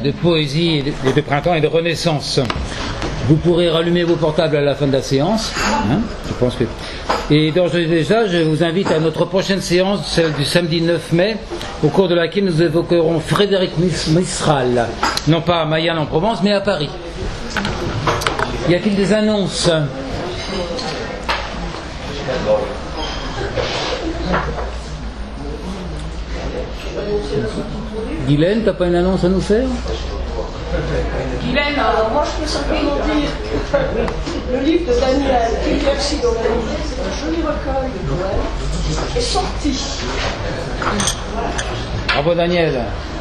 de poésie et de printemps et de renaissance. Vous pourrez rallumer vos portables à la fin de la séance. Hein, je pense que... Et d'ores et déjà, je vous invite à notre prochaine séance, celle du samedi 9 mai, au cours de laquelle nous évoquerons Frédéric Mistral, non pas à Mayenne en Provence, mais à Paris. Y a-t-il des annonces ? Guylaine, t'as pas une annonce à nous faire ? Guylaine, alors moi je peux simplement dire le livre de Daniel Kilkersi dans la vie, c'est un joli recueil de poèmes, est sorti. Bravo Daniel.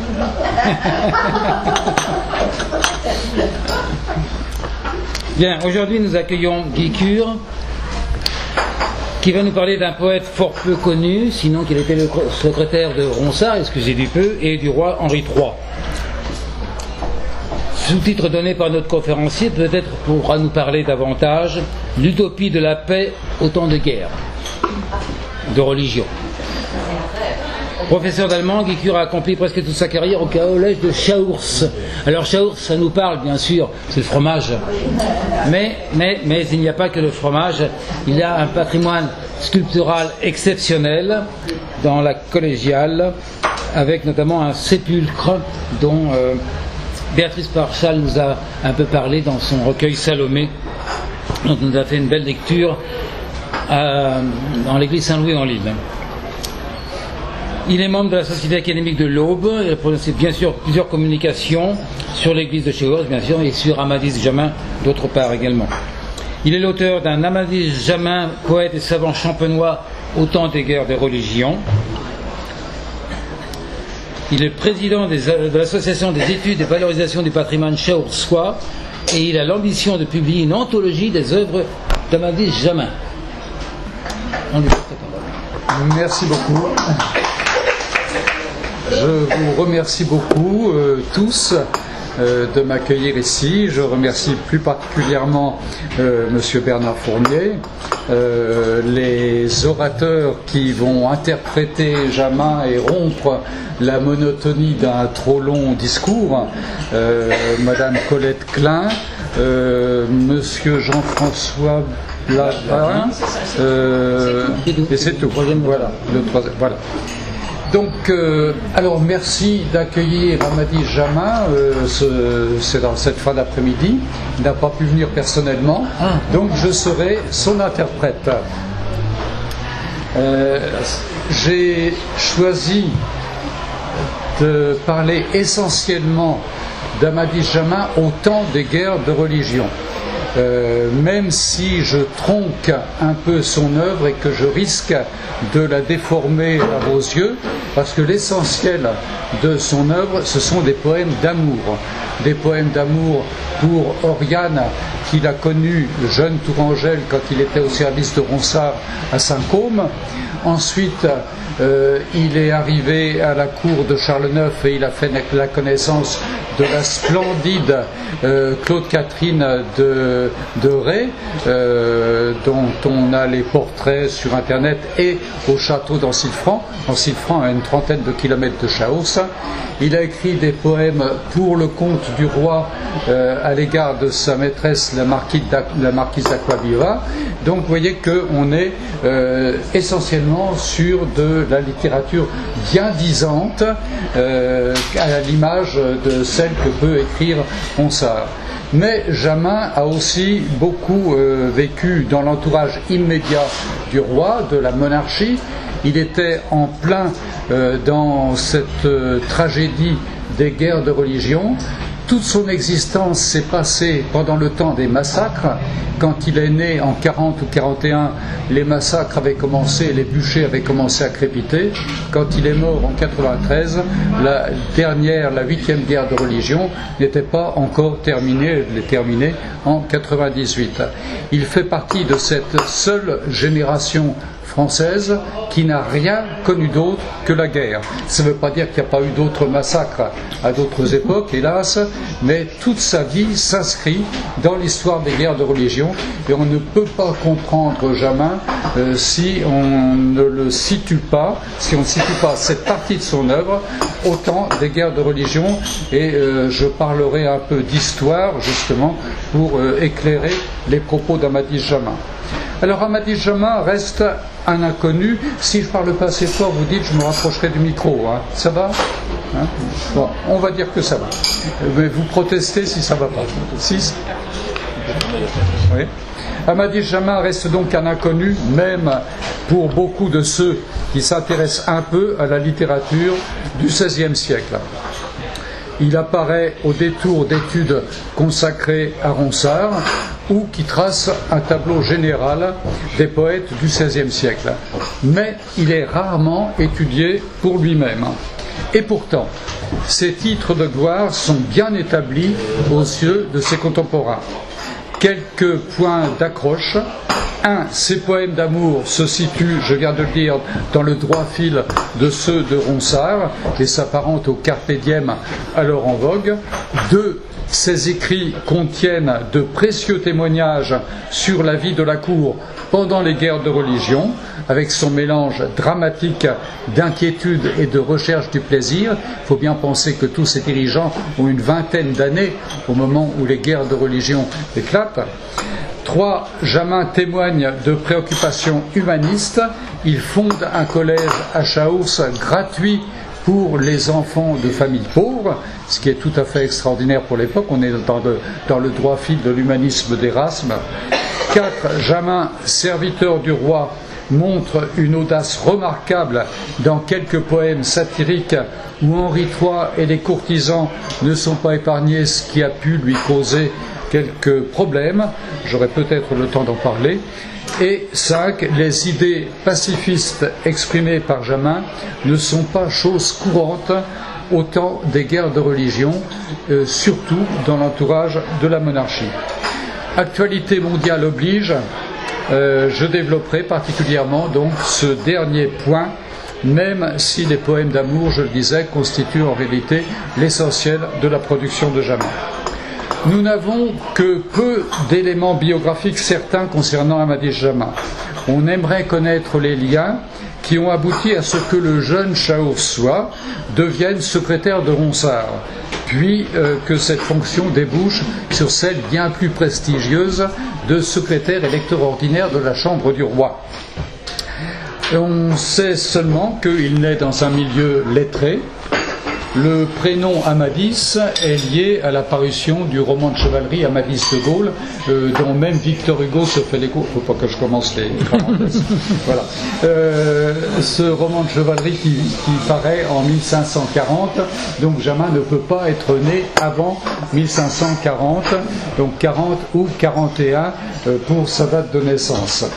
Bien, aujourd'hui nous accueillons Guy Cure, qui va nous parler d'un poète fort peu connu, sinon qu'il était le secrétaire de Ronsard, excusez du peu, et du roi Henri III. Sous-titre donné par notre conférencier, peut-être pourra nous parler davantage l'utopie de la paix au temps de guerre, de religion. Professeur d'allemand, Guy Cure a accompli presque toute sa carrière au collège de Chaours. Alors Chaours, ça nous parle bien sûr, c'est le fromage. Mais il n'y a pas que le fromage, il y a un patrimoine sculptural exceptionnel dans la collégiale, avec notamment un sépulcre dont Béatrice Parchal nous a un peu parlé dans son recueil Salomé, dont nous a fait une belle lecture dans l'église Saint-Louis en Lille. Il est membre de la Société académique de l'Aube, il a prononcé bien sûr plusieurs communications sur l'église de Chaours, bien sûr, et sur Amadis Jamin, d'autre part également. Il est l'auteur d'un Amadis Jamin, poète et savant champenois au temps des guerres des religions. Il est président de l'Association des études et valorisation du patrimoine chaoursois et il a l'ambition de publier une anthologie des œuvres d'Amadis Jamin. Merci beaucoup. Je vous remercie beaucoup tous de m'accueillir ici. Je remercie plus particulièrement Monsieur Bernard Fournier, les orateurs qui vont interpréter Jamin et rompre la monotonie d'un trop long discours, Madame Colette Klein, Monsieur Jean-François Blabin, et c'est tout. Voilà, le troisième. Voilà. Donc, alors merci d'accueillir Amadis Jamin, c'est dans cette fin d'après-midi. Il n'a pas pu venir personnellement, donc je serai son interprète. J'ai choisi de parler essentiellement d'Amadis Jamin au temps des guerres de religion. Même si je tronque un peu son œuvre et que je risque de la déformer à vos yeux, parce que l'essentiel de son œuvre, ce sont des poèmes d'amour. Des poèmes d'amour pour Oriane, qu'il a connu jeune Tourangelle quand il était au service de Ronsard à Saint-Côme. Ensuite, il est arrivé à la cour de Charles IX et il a fait la connaissance de la splendide Claude Catherine de Ré, dont on a les portraits sur Internet, et au château d'Ancilfranc, Ancilfranc à une trentaine de kilomètres de Chaos. Il a écrit des poèmes pour le compte du roi à l'égard de sa maîtresse, la marquise d'Acquaviva. Donc vous voyez qu'on est essentiellement sur de la littérature bien disante, à l'image de celle que peut écrire Ronsard. Mais Jamin a aussi beaucoup vécu dans l'entourage immédiat du roi, de la monarchie. Il était en plein dans cette tragédie des guerres de religion. Toute son existence s'est passée pendant le temps des massacres. Quand il est né en 40 ou 41, les massacres avaient commencé, les bûchers avaient commencé à crépiter. Quand il est mort en 93, la 8e guerre de religion n'était pas encore terminée, elle est terminée en 98. Il fait partie de cette seule génération française qui n'a rien connu d'autre que la guerre. Ça ne veut pas dire qu'il n'y a pas eu d'autres massacres à d'autres époques, hélas, mais toute sa vie s'inscrit dans l'histoire des guerres de religion et on ne peut pas comprendre Jamin si on ne le situe pas, si on ne situe pas cette partie de son œuvre au temps des guerres de religion et je parlerai un peu d'histoire justement pour éclairer les propos d'Amadis Jamin. Alors Amadis Jamin reste un inconnu. Si je parle pas assez fort, vous dites je me rapprocherai du micro. Hein. Ça va hein? Bon, on va dire que ça va. Mais vous protestez si ça va pas. 6 oui. Amadis Jamin reste donc un inconnu, même pour beaucoup de ceux qui s'intéressent un peu à la littérature du XVIe siècle. Il apparaît au détour d'études consacrées à Ronsard ou qui trace un tableau général des poètes du XVIe siècle. Mais il est rarement étudié pour lui-même. Et pourtant, ses titres de gloire sont bien établis aux yeux de ses contemporains. Quelques points d'accroche. 1. Ses poèmes d'amour se situent, je viens de le dire, dans le droit fil de ceux de Ronsard et s'apparentent au carpe diem alors en vogue. 2. Ses écrits contiennent de précieux témoignages sur la vie de la cour pendant les guerres de religion, avec son mélange dramatique d'inquiétude et de recherche du plaisir. Il faut bien penser que tous ces dirigeants ont une vingtaine d'années au moment où les guerres de religion éclatent. 3. Jamin témoigne de préoccupations humanistes. Il fonde un collège à Chaours gratuit pour les enfants de familles pauvres, ce qui est tout à fait extraordinaire pour l'époque. On est dans le droit fil de l'humanisme d'Erasme. 4. Jamin, serviteur du roi, montre une audace remarquable dans quelques poèmes satiriques où Henri III et les courtisans ne sont pas épargnés, ce qui a pu lui causer quelques problèmes. J'aurai peut-être le temps d'en parler. Et 5. Les idées pacifistes exprimées par Jamin ne sont pas chose courante au temps des guerres de religion, surtout dans l'entourage de la monarchie. Actualité mondiale oblige, je développerai particulièrement donc ce dernier point, même si les poèmes d'amour, je le disais, constituent en réalité l'essentiel de la production de Jamin. Nous n'avons que peu d'éléments biographiques certains concernant Amadis Jamin. On aimerait connaître les liens qui ont abouti à ce que le jeune Chaoursois devienne secrétaire de Ronsard, puis que cette fonction débouche sur celle bien plus prestigieuse de secrétaire électeur ordinaire de la Chambre du Roi. On sait seulement qu'il naît dans un milieu lettré. Le prénom Amadis est lié à la parution du roman de chevalerie Amadis de Gaulle, dont même Victor Hugo se fait l'écho. Il ne faut pas que je commence les parenthèses. Voilà. Ce roman de chevalerie qui paraît en 1540, donc Jamin ne peut pas être né avant 1540, donc 40 ou 41 pour sa date de naissance.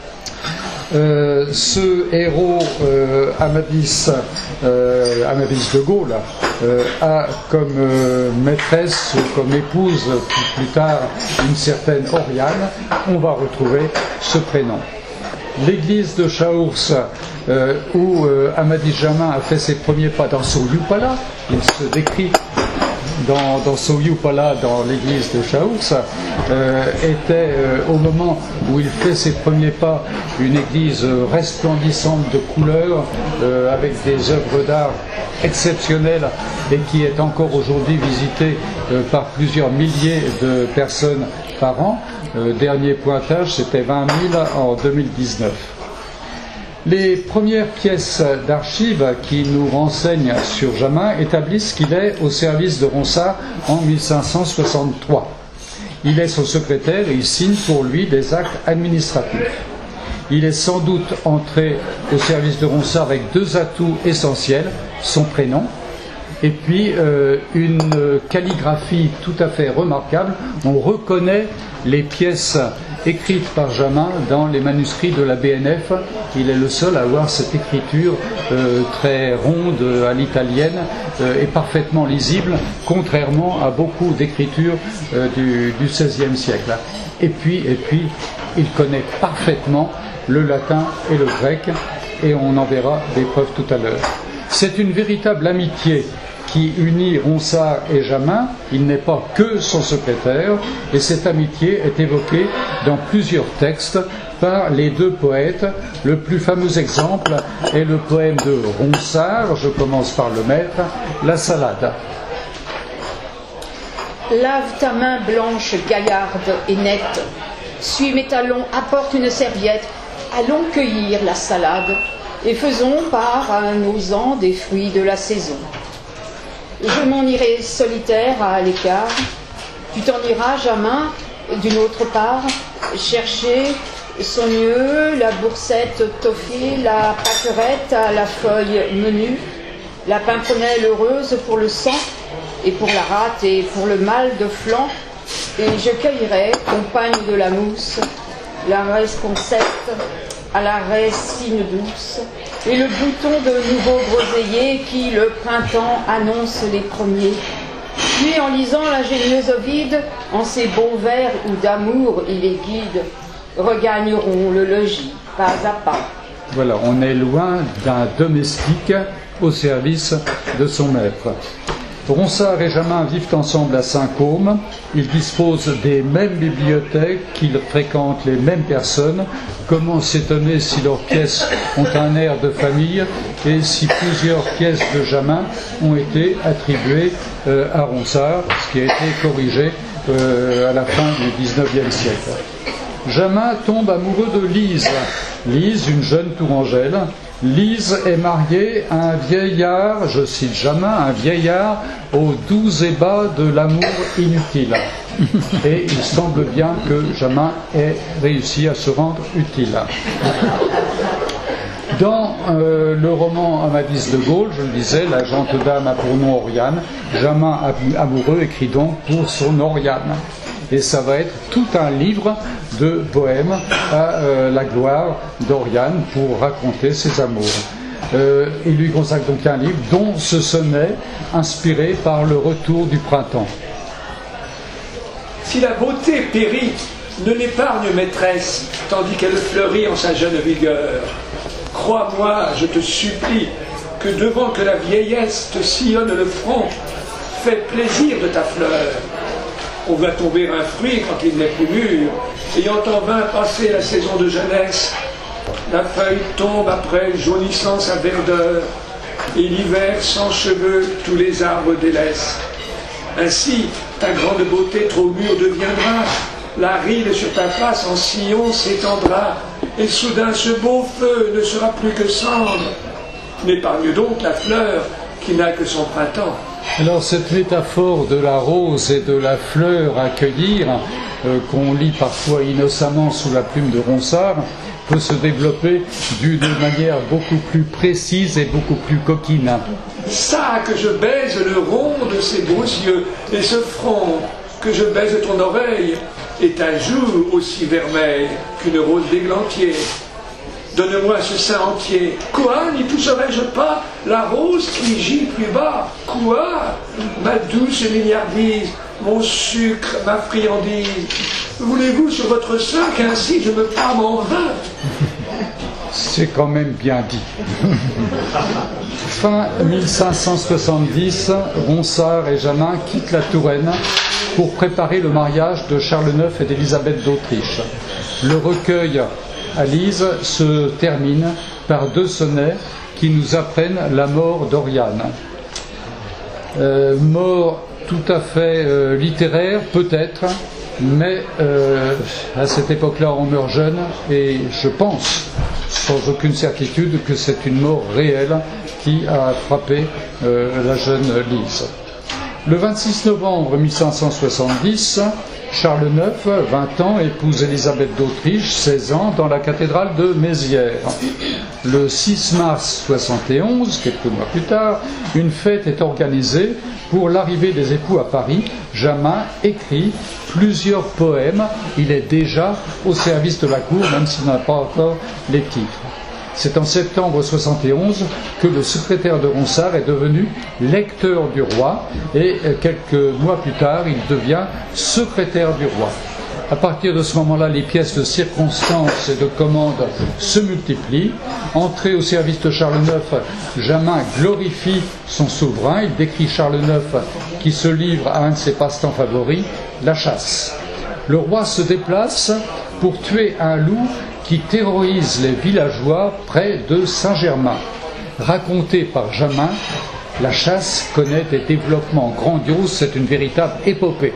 Ce héros Amadis de Gaulle a comme maîtresse ou comme épouse plus tard une certaine Oriane. On va retrouver ce prénom. L'église de Chaours où Amadis Jamin a fait ses premiers pas dans Soyupala, il se décrit dans Soyupala, dans l'église de Chaours, était au moment où il fait ses premiers pas une église resplendissante de couleurs, avec des œuvres d'art exceptionnelles et qui est encore aujourd'hui visitée par plusieurs milliers de personnes par an. Dernier pointage, c'était 20 000 en 2019. Les premières pièces d'archives qui nous renseignent sur Jamin établissent qu'il est au service de Ronsard en 1563. Il est son secrétaire et il signe pour lui des actes administratifs. Il est sans doute entré au service de Ronsard avec deux atouts essentiels, son prénom et puis une calligraphie tout à fait remarquable. On reconnaît les pièces écrites par Jamin dans les manuscrits de la BNF. Il est le seul à avoir cette écriture très ronde à l'italienne et parfaitement lisible, contrairement à beaucoup d'écritures du XVIe siècle. Et puis, il connaît parfaitement le latin et le grec, et on en verra des preuves tout à l'heure. C'est une véritable amitié qui unit Ronsard et Jamin. Il n'est pas que son secrétaire, et cette amitié est évoquée dans plusieurs textes par les deux poètes. Le plus fameux exemple est le poème de Ronsard, je commence par le maître, La Salade. Lave ta main blanche, gaillarde et nette. Suis mes talons, apporte une serviette. Allons cueillir la salade et faisons part à nos ans des fruits de la saison. Je m'en irai solitaire à l'écart. Tu t'en iras, Jamin, d'une autre part, chercher soigneux la boursette toffée, la pâquerette à la feuille menue, la pimprenelle heureuse pour le sang et pour la rate et pour le mal de flanc, et je cueillerai, compagne de la mousse, la responsette à la racine douce, et le bouton de nouveaux groseilliers qui, le printemps, annonce les premiers. Puis, en lisant l'ingénieuse Ovide, en ses bons vers où d'amour il les guide, regagneront le logis pas à pas. Voilà, on est loin d'un domestique au service de son maître. Ronsard et Jamin vivent ensemble à Saint-Côme. Ils disposent des mêmes bibliothèques, qu'ils fréquentent les mêmes personnes. Comment s'étonner si leurs pièces ont un air de famille et si plusieurs pièces de Jamin ont été attribuées à Ronsard, ce qui a été corrigé à la fin du XIXe siècle. Jamin tombe amoureux de Lise. Lise, une jeune tourangelle. Lise est mariée à un vieillard, je cite Jamin, un vieillard aux doux ébats de l'amour inutile. Et il semble bien que Jamin ait réussi à se rendre utile. Dans le roman Amadis de Gaulle, je le disais, la gente dame a pour nom Oriane. Jamin amoureux écrit donc pour son Oriane. Et ça va être tout un livre de poèmes à la gloire d'Oriane pour raconter ses amours. Il lui consacre donc un livre dont ce sonnet inspiré par le retour du printemps. Si la beauté périt, ne l'épargne maîtresse, tandis qu'elle fleurit en sa jeune vigueur. Crois-moi, je te supplie, que devant que la vieillesse te sillonne le front, fais plaisir de ta fleur. On va tomber un fruit quand il n'est plus mûr, ayant en vain passé la saison de jeunesse. La feuille tombe après, jaunissant sa verdeur, et l'hiver sans cheveux tous les arbres délaissent. Ainsi, ta grande beauté trop mûre deviendra, la ride sur ta face en sillon s'étendra, et soudain ce beau feu ne sera plus que cendre. N'épargne donc la fleur qui n'a que son printemps. Alors cette métaphore de la rose et de la fleur à cueillir, qu'on lit parfois innocemment sous la plume de Ronsard, peut se développer d'une manière beaucoup plus précise et beaucoup plus coquine. Ça, que je baise le rond de ses beaux yeux et ce front, que je baise ton oreille et ta joue aussi vermeille qu'une rose d'églantier. Donne-moi ce sein entier. Quoi, n'y toucherai-je pas la rose qui gît plus bas? Quoi, ma douce milliardise, mon sucre, ma friandise? Voulez-vous sur votre sein qu'ainsi je me pâme en vain? C'est quand même bien dit. Fin 1570, Ronsard et Jamin quittent la Touraine pour préparer le mariage de Charles IX et d'Élisabeth d'Autriche. Le recueil à Lise se termine par deux sonnets qui nous apprennent la mort d'Oriane. Mort tout à fait littéraire, peut-être, mais à cette époque-là, on meurt jeune, et je pense, sans aucune certitude, que c'est une mort réelle qui a frappé la jeune Lise. Le 26 novembre 1570, Charles IX, 20 ans, épouse Élisabeth d'Autriche, 16 ans, dans la cathédrale de Mézières. Le 6 mars 71, quelques mois plus tard, une fête est organisée pour l'arrivée des époux à Paris. Jamin écrit plusieurs poèmes. Il est déjà au service de la cour, même s'il n'a pas encore les titres. C'est en septembre 71 que le secrétaire de Ronsard est devenu lecteur du roi et quelques mois plus tard, il devient secrétaire du roi. À partir de ce moment-là, les pièces de circonstance et de commande se multiplient. Entré au service de Charles IX, Jamin glorifie son souverain. Il décrit Charles IX qui se livre à un de ses passe-temps favoris, la chasse. Le roi se déplace pour tuer un loup qui terrorise les villageois près de Saint-Germain. Raconté par Jamin, la chasse connaît des développements grandioses, c'est une véritable épopée.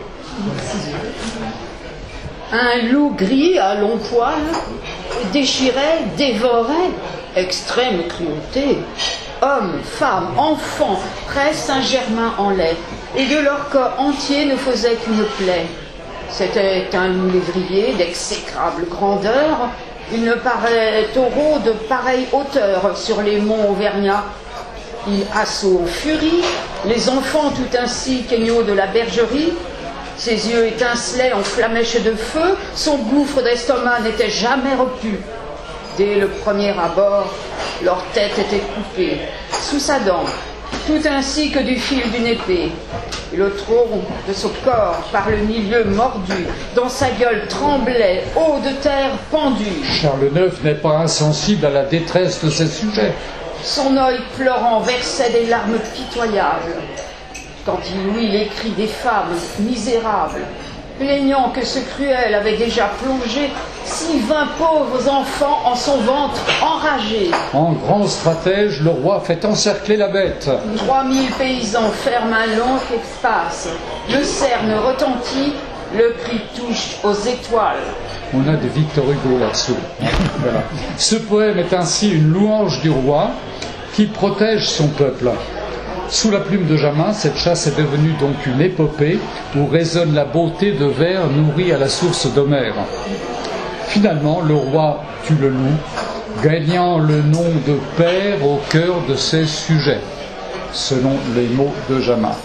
Un loup gris à long poil déchirait, dévorait, extrême cruauté, hommes, femmes, enfants, près Saint-Germain en laie, et de leur corps entier ne faisait qu'une plaie. C'était un loup lévrier d'exécrable grandeur. Il ne paraît taureau de pareille hauteur sur les monts auvergnats. Il assaut en furie les enfants tout ainsi qu'agneaux de la bergerie. Ses yeux étincelaient en flamèches de feu, son gouffre d'estomac n'était jamais repu. Dès le premier abord, leur tête était coupée, sous sa dent, tout ainsi que du fil d'une épée. Et le tronc de son corps, par le milieu mordu, dans sa gueule tremblait, haut de terre pendu. Charles IX n'est pas insensible à la détresse de ses sujets. Son œil pleurant versait des larmes pitoyables. Quand il ouït les cris des femmes misérables, plaignant que ce cruel avait déjà plongé 20 pauvres enfants en son ventre enragé. En grand stratège, le roi fait encercler la bête. 3000 paysans ferment un long espace. Le cerne retentit, le cri touche aux étoiles. On a des Victor Hugo là-dessous. Voilà. Ce poème est ainsi une louange du roi qui protège son peuple. Sous la plume de Jamin, cette chasse est devenue donc une épopée où résonne la beauté de vers nourris à la source d'Homère. Finalement, le roi tue le loup, gagnant le nom de père au cœur de ses sujets, selon les mots de Jamin.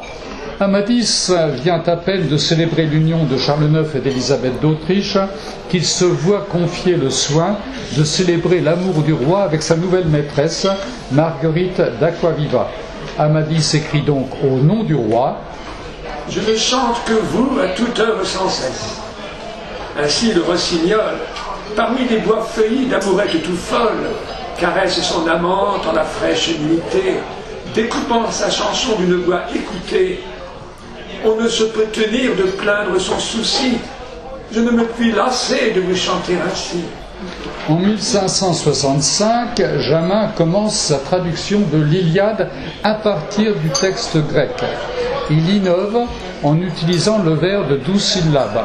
Amadis vient à peine de célébrer l'union de Charles IX et d'Élisabeth d'Autriche qu'il se voit confier le soin de célébrer l'amour du roi avec sa nouvelle maîtresse, Marguerite d'Acquaviva. Amadis écrit donc au nom du roi: Je ne chante que vous à toute heure sans cesse. Ainsi le rossignol, parmi les bois feuillis d'amourette tout folle, caresse son amante en la fraîche nuitée, découpant sa chanson d'une voix écoutée. On ne se peut tenir de plaindre son souci, je ne me puis lasser de vous chanter ainsi. En 1565, Jamin commence sa traduction de l'Iliade à partir du texte grec. Il innove en utilisant le vers de 12 syllabes.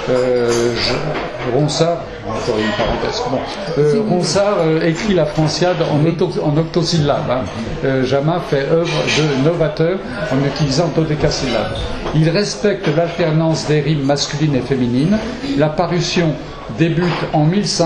Ronsard, encore une parenthèse, Ronsard écrit la Franciade en octosyllabes. Jamin fait œuvre de novateur en utilisant dodécasyllabes. Il respecte l'alternance des rimes masculines et féminines. La parution débute en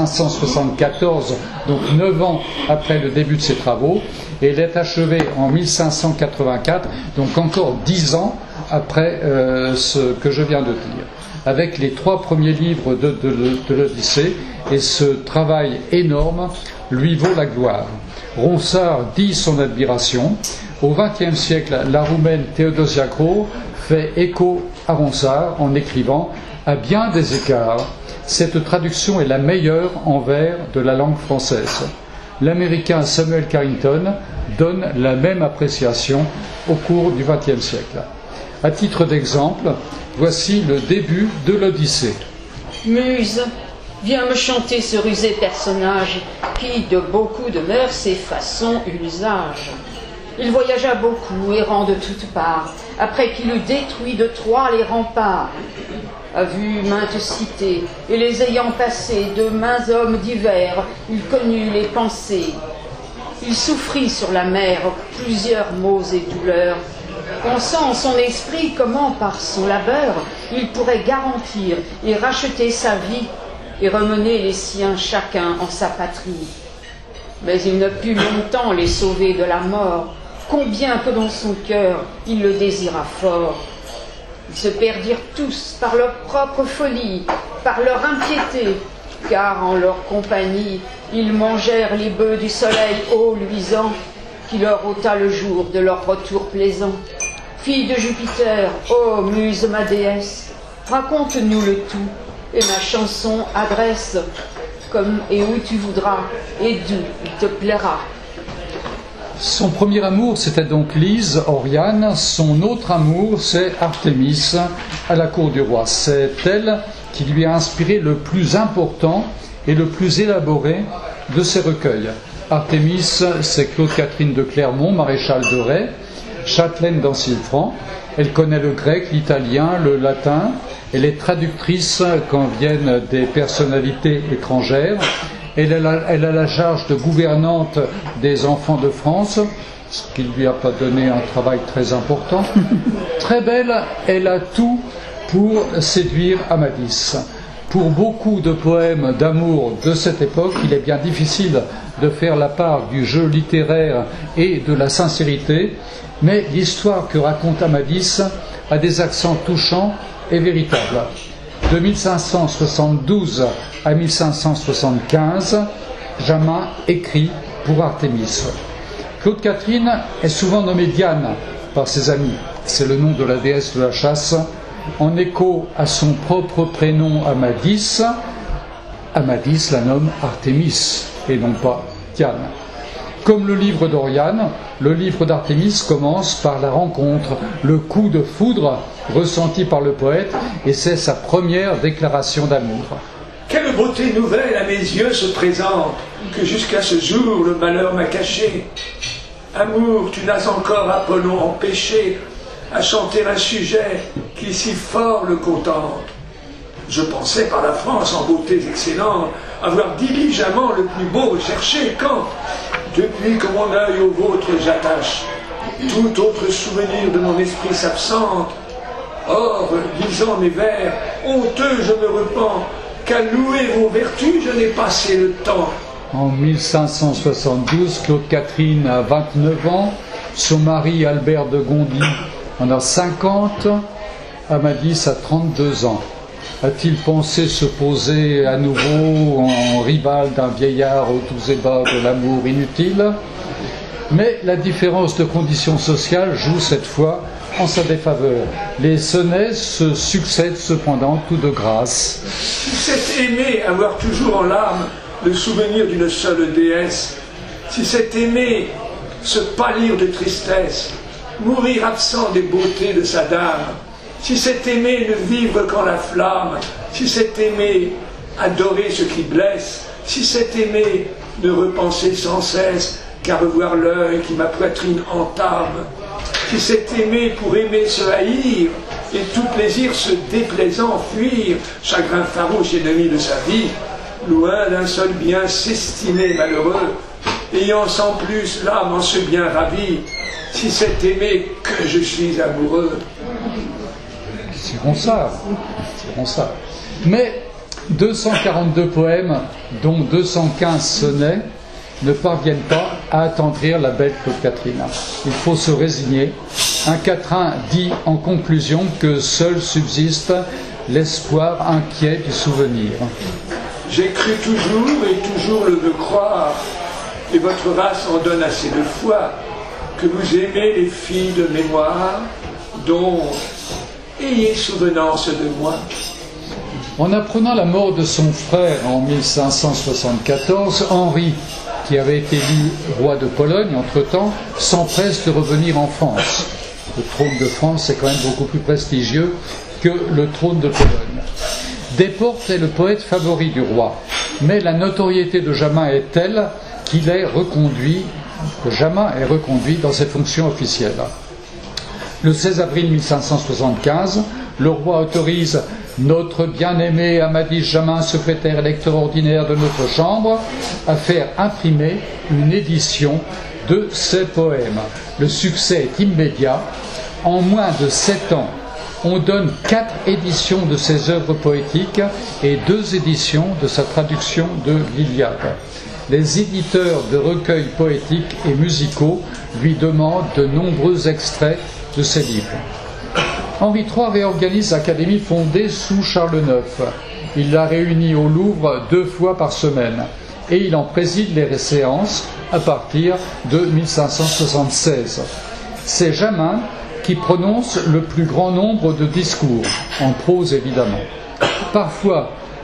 1574, donc 9 ans après le début de ses travaux, et elle est achevée en 1584, donc encore 10 ans après ce que je viens de dire, avec les 3 premiers livres de l'Odyssée, et ce travail énorme lui vaut la gloire. Ronsard dit son admiration. Au XXe siècle, la Roumaine Théodosia Crowe fait écho à Ronsard en écrivant « À bien des écarts, cette traduction est la meilleure en vers de la langue française. » L'Américain Samuel Carrington donne la même appréciation au cours du XXe siècle. À titre d'exemple, voici le début de l'Odyssée. Muse, viens me chanter ce rusé personnage qui, de beaucoup de mœurs et façons, eut l'usage. Il voyagea beaucoup, errant de toutes parts, après qu'il eut détruit de Troie les remparts. A vu maintes cités, et les ayant passées de mains hommes divers, il connut les pensées. Il souffrit sur la mer plusieurs maux et douleurs, pensant en son esprit comment par son labeur il pourrait garantir et racheter sa vie et remener les siens chacun en sa patrie. Mais il ne put longtemps les sauver de la mort, combien que dans son cœur il le désira fort. Ils se perdirent tous par leur propre folie, par leur impiété, car en leur compagnie ils mangèrent les bœufs du soleil haut luisant, qui leur ôta le jour de leur retour plaisant. Fille de Jupiter, ô muse ma déesse, raconte-nous le tout, et ma chanson adresse comme et où tu voudras et d'où il te plaira. Son premier amour, c'était donc Lise, Oriane. Son autre amour, c'est Artémis, à la cour du roi. C'est elle qui lui a inspiré le plus important et le plus élaboré de ses recueils. Artémis, c'est Claude-Catherine de Clermont, maréchale de Rais, châtelaine d'Ancillefranc. Elle connaît le grec, l'italien, le latin. Elle est traductrice quand viennent des personnalités étrangères. Elle a la charge de gouvernante des enfants de France, ce qui ne lui a pas donné un travail très important. Très belle, elle a tout pour séduire Amadis. Pour beaucoup de poèmes d'amour de cette époque, il est bien difficile de faire la part du jeu littéraire et de la sincérité, mais l'histoire que raconte Amadis a des accents touchants et véritables. De 1572 à 1575, Jamin écrit pour Artémis. Claude-Catherine est souvent nommée Diane par ses amis. C'est le nom de la déesse de la chasse. En écho à son propre prénom Amadis, Amadis la nomme Artémis et non pas Diane. Comme le livre d'Oriane, le livre d'Artémis commence par la rencontre, le coup de foudre ressenti par le poète, et c'est sa première déclaration d'amour. Quelle beauté nouvelle à mes yeux se présente, que jusqu'à ce jour le malheur m'a caché. Amour, tu n'as encore Apollon empêché à chanter un sujet qui si fort le contente. Je pensais par la France en beautés excellentes avoir diligemment le plus beau recherché quand, depuis que mon œil au vôtre j'attache, tout autre souvenir de mon esprit s'absente. Or, lisant mes vers, honteux je me repens, qu'à louer vos vertus je n'ai passé le temps. En 1572, Claude-Catherine a 29 ans, son mari Albert de Gondi en a 50, Amadis a 32 ans. A-t-il pensé se poser à nouveau en rival d'un vieillard aux doux ébats de l'amour inutile? Mais la différence de conditions sociales joue cette fois en sa défaveur. Les sonnets se succèdent cependant tout de grâce. Si c'est aimer avoir toujours en l'âme le souvenir d'une seule déesse, si c'est aimer se pâlir de tristesse, mourir absent des beautés de sa dame, si c'est aimer ne vivre qu'en la flamme, si c'est aimer adorer ce qui blesse, si c'est aimer ne repenser sans cesse qu'à revoir l'œil qui ma poitrine entame, si c'est aimer pour aimer se haïr, et tout plaisir se déplaisant fuir, chagrin farouche ennemi de sa vie, loin d'un seul bien s'estimer malheureux, ayant sans plus l'âme en ce bien ravie, si c'est aimer que je suis amoureux. C'est Ronsard. Mais 242 poèmes, dont 215 sonnets, ne parviennent pas à attendrir la belle Claude-Catherine. Il faut se résigner. Un quatrain dit en conclusion que seul subsiste l'espoir inquiet du souvenir. J'ai cru toujours et toujours le veux croire, et votre race en donne assez de foi, que vous aimez les filles de mémoire, dont ayez souvenance de moi. En apprenant la mort de son frère en 1574, Henri, qui avait été élu roi de Pologne entre-temps, s'empresse de revenir en France. Le trône de France est quand même beaucoup plus prestigieux que le trône de Pologne. Desportes est le poète favori du roi, mais la notoriété de Jamin est telle qu'il est reconduit, Jamin est reconduit dans ses fonctions officielles. Le 16 avril 1575, le roi autorise notre bien-aimé Amadis Jamin, secrétaire électeur ordinaire de notre Chambre, à faire imprimer une édition de ses poèmes. Le succès est immédiat. En moins de 7 ans, on donne 4 éditions de ses œuvres poétiques et 2 éditions de sa traduction de l'Iliade. Les éditeurs de recueils poétiques et musicaux lui demandent de nombreux extraits de ses livres. Henri III réorganise l'Académie fondée sous Charles IX. Il la réunit au Louvre 2 fois par semaine et il en préside les séances à partir de 1576. C'est Jamin qui prononce le plus grand nombre de discours, en prose évidemment. Parfois,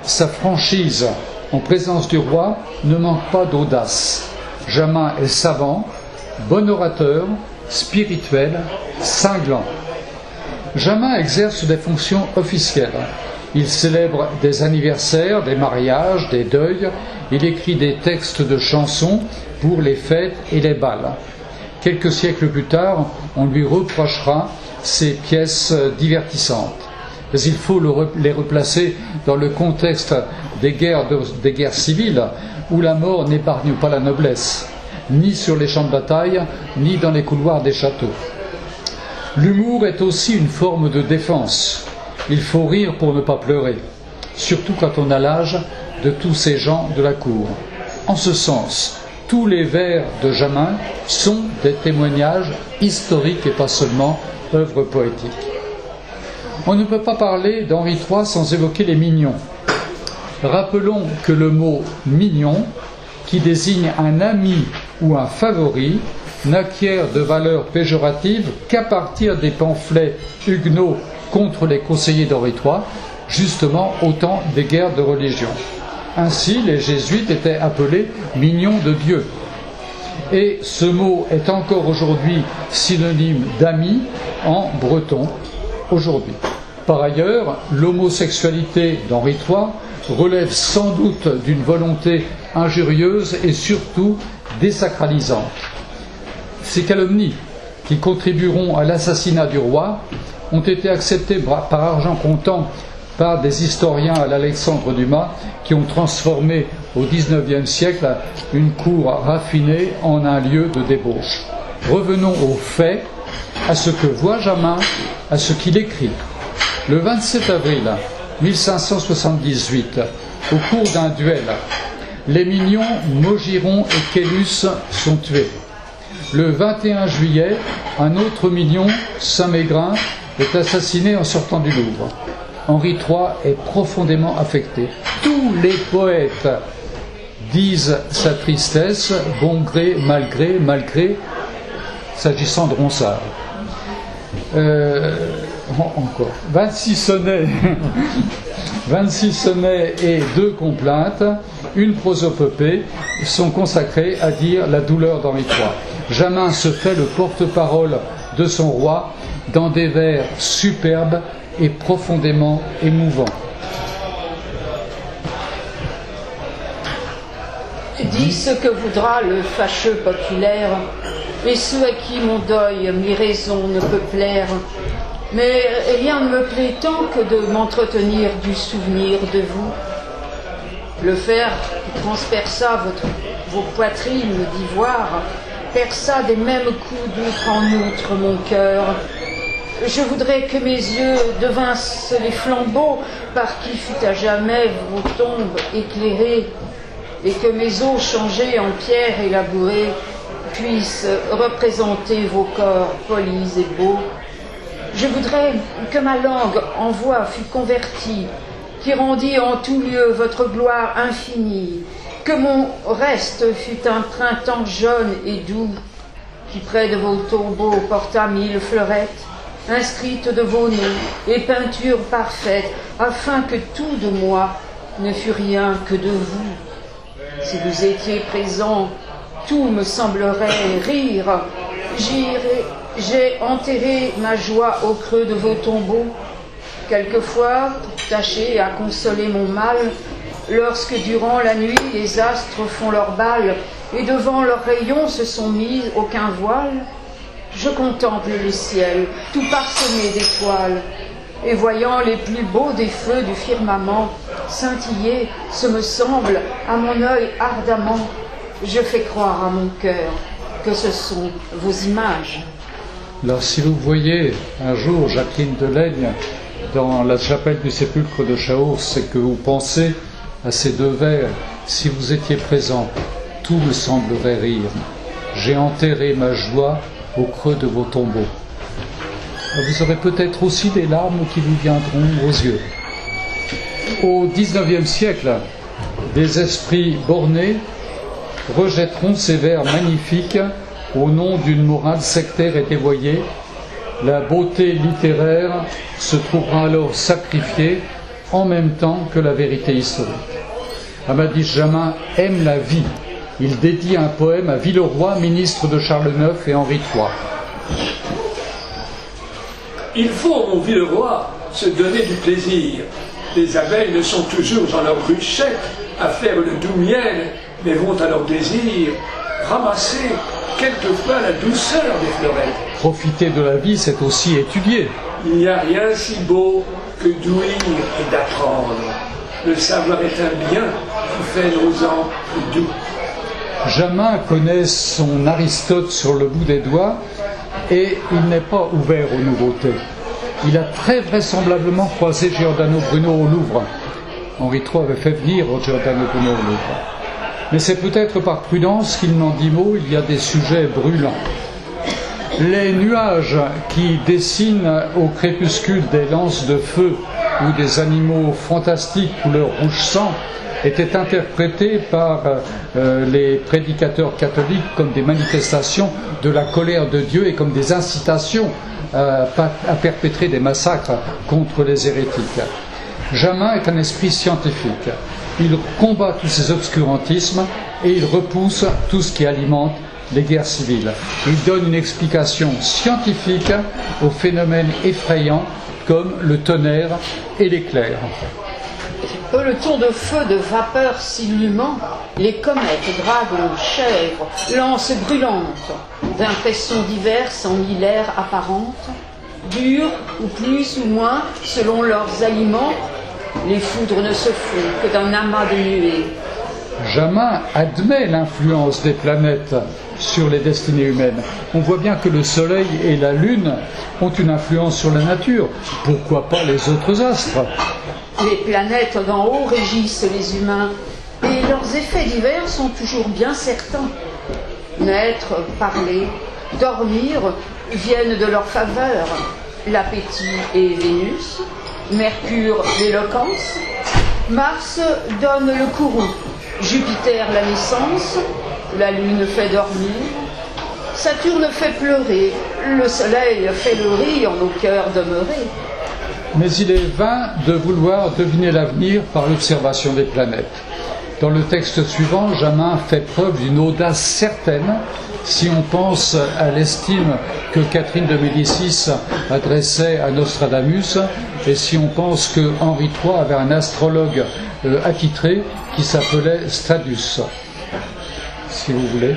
sa franchise en présence du roi ne manque pas d'audace. Jamin est savant, bon orateur, spirituel, cinglant. Jamin exerce des fonctions officielles. Il célèbre des anniversaires, des mariages, des deuils. Il écrit des textes de chansons pour les fêtes et les bals. Quelques siècles plus tard, on lui reprochera ces pièces divertissantes. Mais il faut les replacer dans le contexte des guerres civiles où la mort n'épargne pas la noblesse, ni sur les champs de bataille, ni dans les couloirs des châteaux. L'humour est aussi une forme de défense. Il faut rire pour ne pas pleurer, surtout quand on a l'âge de tous ces gens de la cour. En ce sens, tous les vers de Jamin sont des témoignages historiques et pas seulement œuvres poétiques. On ne peut pas parler d'Henri III sans évoquer les mignons. Rappelons que le mot « mignon », qui désigne un ami ou un favori, n'acquiert de valeur péjorative qu'à partir des pamphlets huguenots contre les conseillers d'Henri III, justement au temps des guerres de religion. Ainsi, les jésuites étaient appelés « mignons de Dieu ». Et ce mot est encore aujourd'hui synonyme d'ami en breton, aujourd'hui. Par ailleurs, l'homosexualité d'Henri III relève sans doute d'une volonté injurieuse et surtout désacralisante. Ces calomnies qui contribueront à l'assassinat du roi ont été acceptées par argent comptant par des historiens à l'Alexandre Dumas qui ont transformé au XIXe siècle une cour raffinée en un lieu de débauche. Revenons aux faits, à ce que voit Jamin, à ce qu'il écrit. Le 27 avril 1578, au cours d'un duel, les mignons Maugiron et Caylus sont tués. Le 21 juillet, un autre mignon, Saint-Mégrin, est assassiné en sortant du Louvre. Henri III est profondément affecté. Tous les poètes disent sa tristesse, bon gré, malgré, s'agissant de Ronsard. Encore. 26 sonnets et 2 complaintes, une prosopopée, sont consacrés à dire la douleur d'Henri III. Jamin se fait le porte-parole de son roi dans des vers superbes et profondément émouvants. Dis ce que voudra le fâcheux populaire, et ceux à qui mon deuil, mi raison ne peut plaire. Mais rien ne me plaît tant que de m'entretenir du souvenir de vous. Le fer qui transperça vos poitrines d'ivoire perça des mêmes coups d'outre en outre mon cœur. Je voudrais que mes yeux devinssent les flambeaux par qui fut à jamais vos tombes éclairées, et que mes os changés en pierre élabourée puissent représenter vos corps polis et beaux. Je voudrais que ma langue en voix fût convertie, qui rendit en tout lieu votre gloire infinie, que mon reste fût un printemps jaune et doux, qui près de vos tombeaux porta 1000 fleurettes, inscrites de vos noms et peintures parfaites, afin que tout de moi ne fût rien que de vous. Si vous étiez présent, tout me semblerait rire. J'ai enterré ma joie au creux de vos tombeaux. Quelquefois, tâchez à consoler mon mal, lorsque durant la nuit les astres font leur bal et devant leurs rayons se sont mis aucun voile, je contemple le ciel tout parsemé d'étoiles, et voyant les plus beaux des feux du firmament scintiller, ce me semble à mon œil ardemment, je fais croire à mon cœur que ce sont vos images. Alors si vous voyez un jour Jacqueline Delaigne dans la chapelle du sépulcre de Chaours, c'est que vous pensez à ces 2 vers. Si vous étiez présent, tout me semblerait rire. J'ai enterré ma joie au creux de vos tombeaux. Vous aurez peut-être aussi des larmes qui vous viendront aux yeux. Au XIXe siècle, des esprits bornés rejetteront ces vers magnifiques au nom d'une morale sectaire et dévoyée. La beauté littéraire se trouvera alors sacrifiée en même temps que la vérité historique. Amadis Jamin aime la vie. Il dédie un poème à Villeroy, ministre de Charles IX et Henri III. Il faut, mon Villeroy, se donner du plaisir. Les abeilles ne sont toujours dans leur ruchette à faire le doux miel, mais vont à leur désir ramasser quelquefois la douceur des fleurettes. Profiter de la vie, c'est aussi étudier. Il n'y a rien si beau que d'ouïr et d'apprendre. Le savoir est un bien qui fait nos ans plus doux. Jamin connaît son Aristote sur le bout des doigts et il n'est pas ouvert aux nouveautés. Il a très vraisemblablement croisé Giordano Bruno au Louvre. Henri III avait fait venir Giordano Bruno au Louvre. Mais c'est peut-être par prudence qu'il n'en dit mot, il y a des sujets brûlants. Les nuages qui dessinent au crépuscule des lances de feu ou des animaux fantastiques couleur rouge sang étaient interprétés par les prédicateurs catholiques comme des manifestations de la colère de Dieu et comme des incitations à perpétrer des massacres contre les hérétiques. Jamin est un esprit scientifique. Il combat tous ces obscurantismes et il repousse tout ce qui alimente les guerres civiles. Il donne une explication scientifique aux phénomènes effrayants comme le tonnerre et l'éclair. Peloton de feu, de vapeur s'illumant, les comètes, dragons, chèvres, lances brûlantes, d'impressions diverses en hilaires apparentes, dures ou plus ou moins selon leurs aliments, les foudres ne se font que d'un amas de nuées. Jamin admet l'influence des planètes sur les destinées humaines. On voit bien que le Soleil et la Lune ont une influence sur la nature. Pourquoi pas les autres astres ? Les planètes d'en haut régissent les humains et leurs effets divers sont toujours bien certains. Naître, parler, dormir viennent de leur faveur. L'appétit est Vénus, Mercure l'éloquence, Mars donne le courroux, Jupiter la naissance, la Lune fait dormir, Saturne fait pleurer, le Soleil fait le rire en nos cœurs demeurés. Mais il est vain de vouloir deviner l'avenir par l'observation des planètes. Dans le texte suivant, Jamin fait preuve d'une audace certaine si on pense à l'estime que Catherine de Médicis adressait à Nostradamus et si on pense que Henri III avait un astrologue attitré qui s'appelait Stadius. Si vous voulez.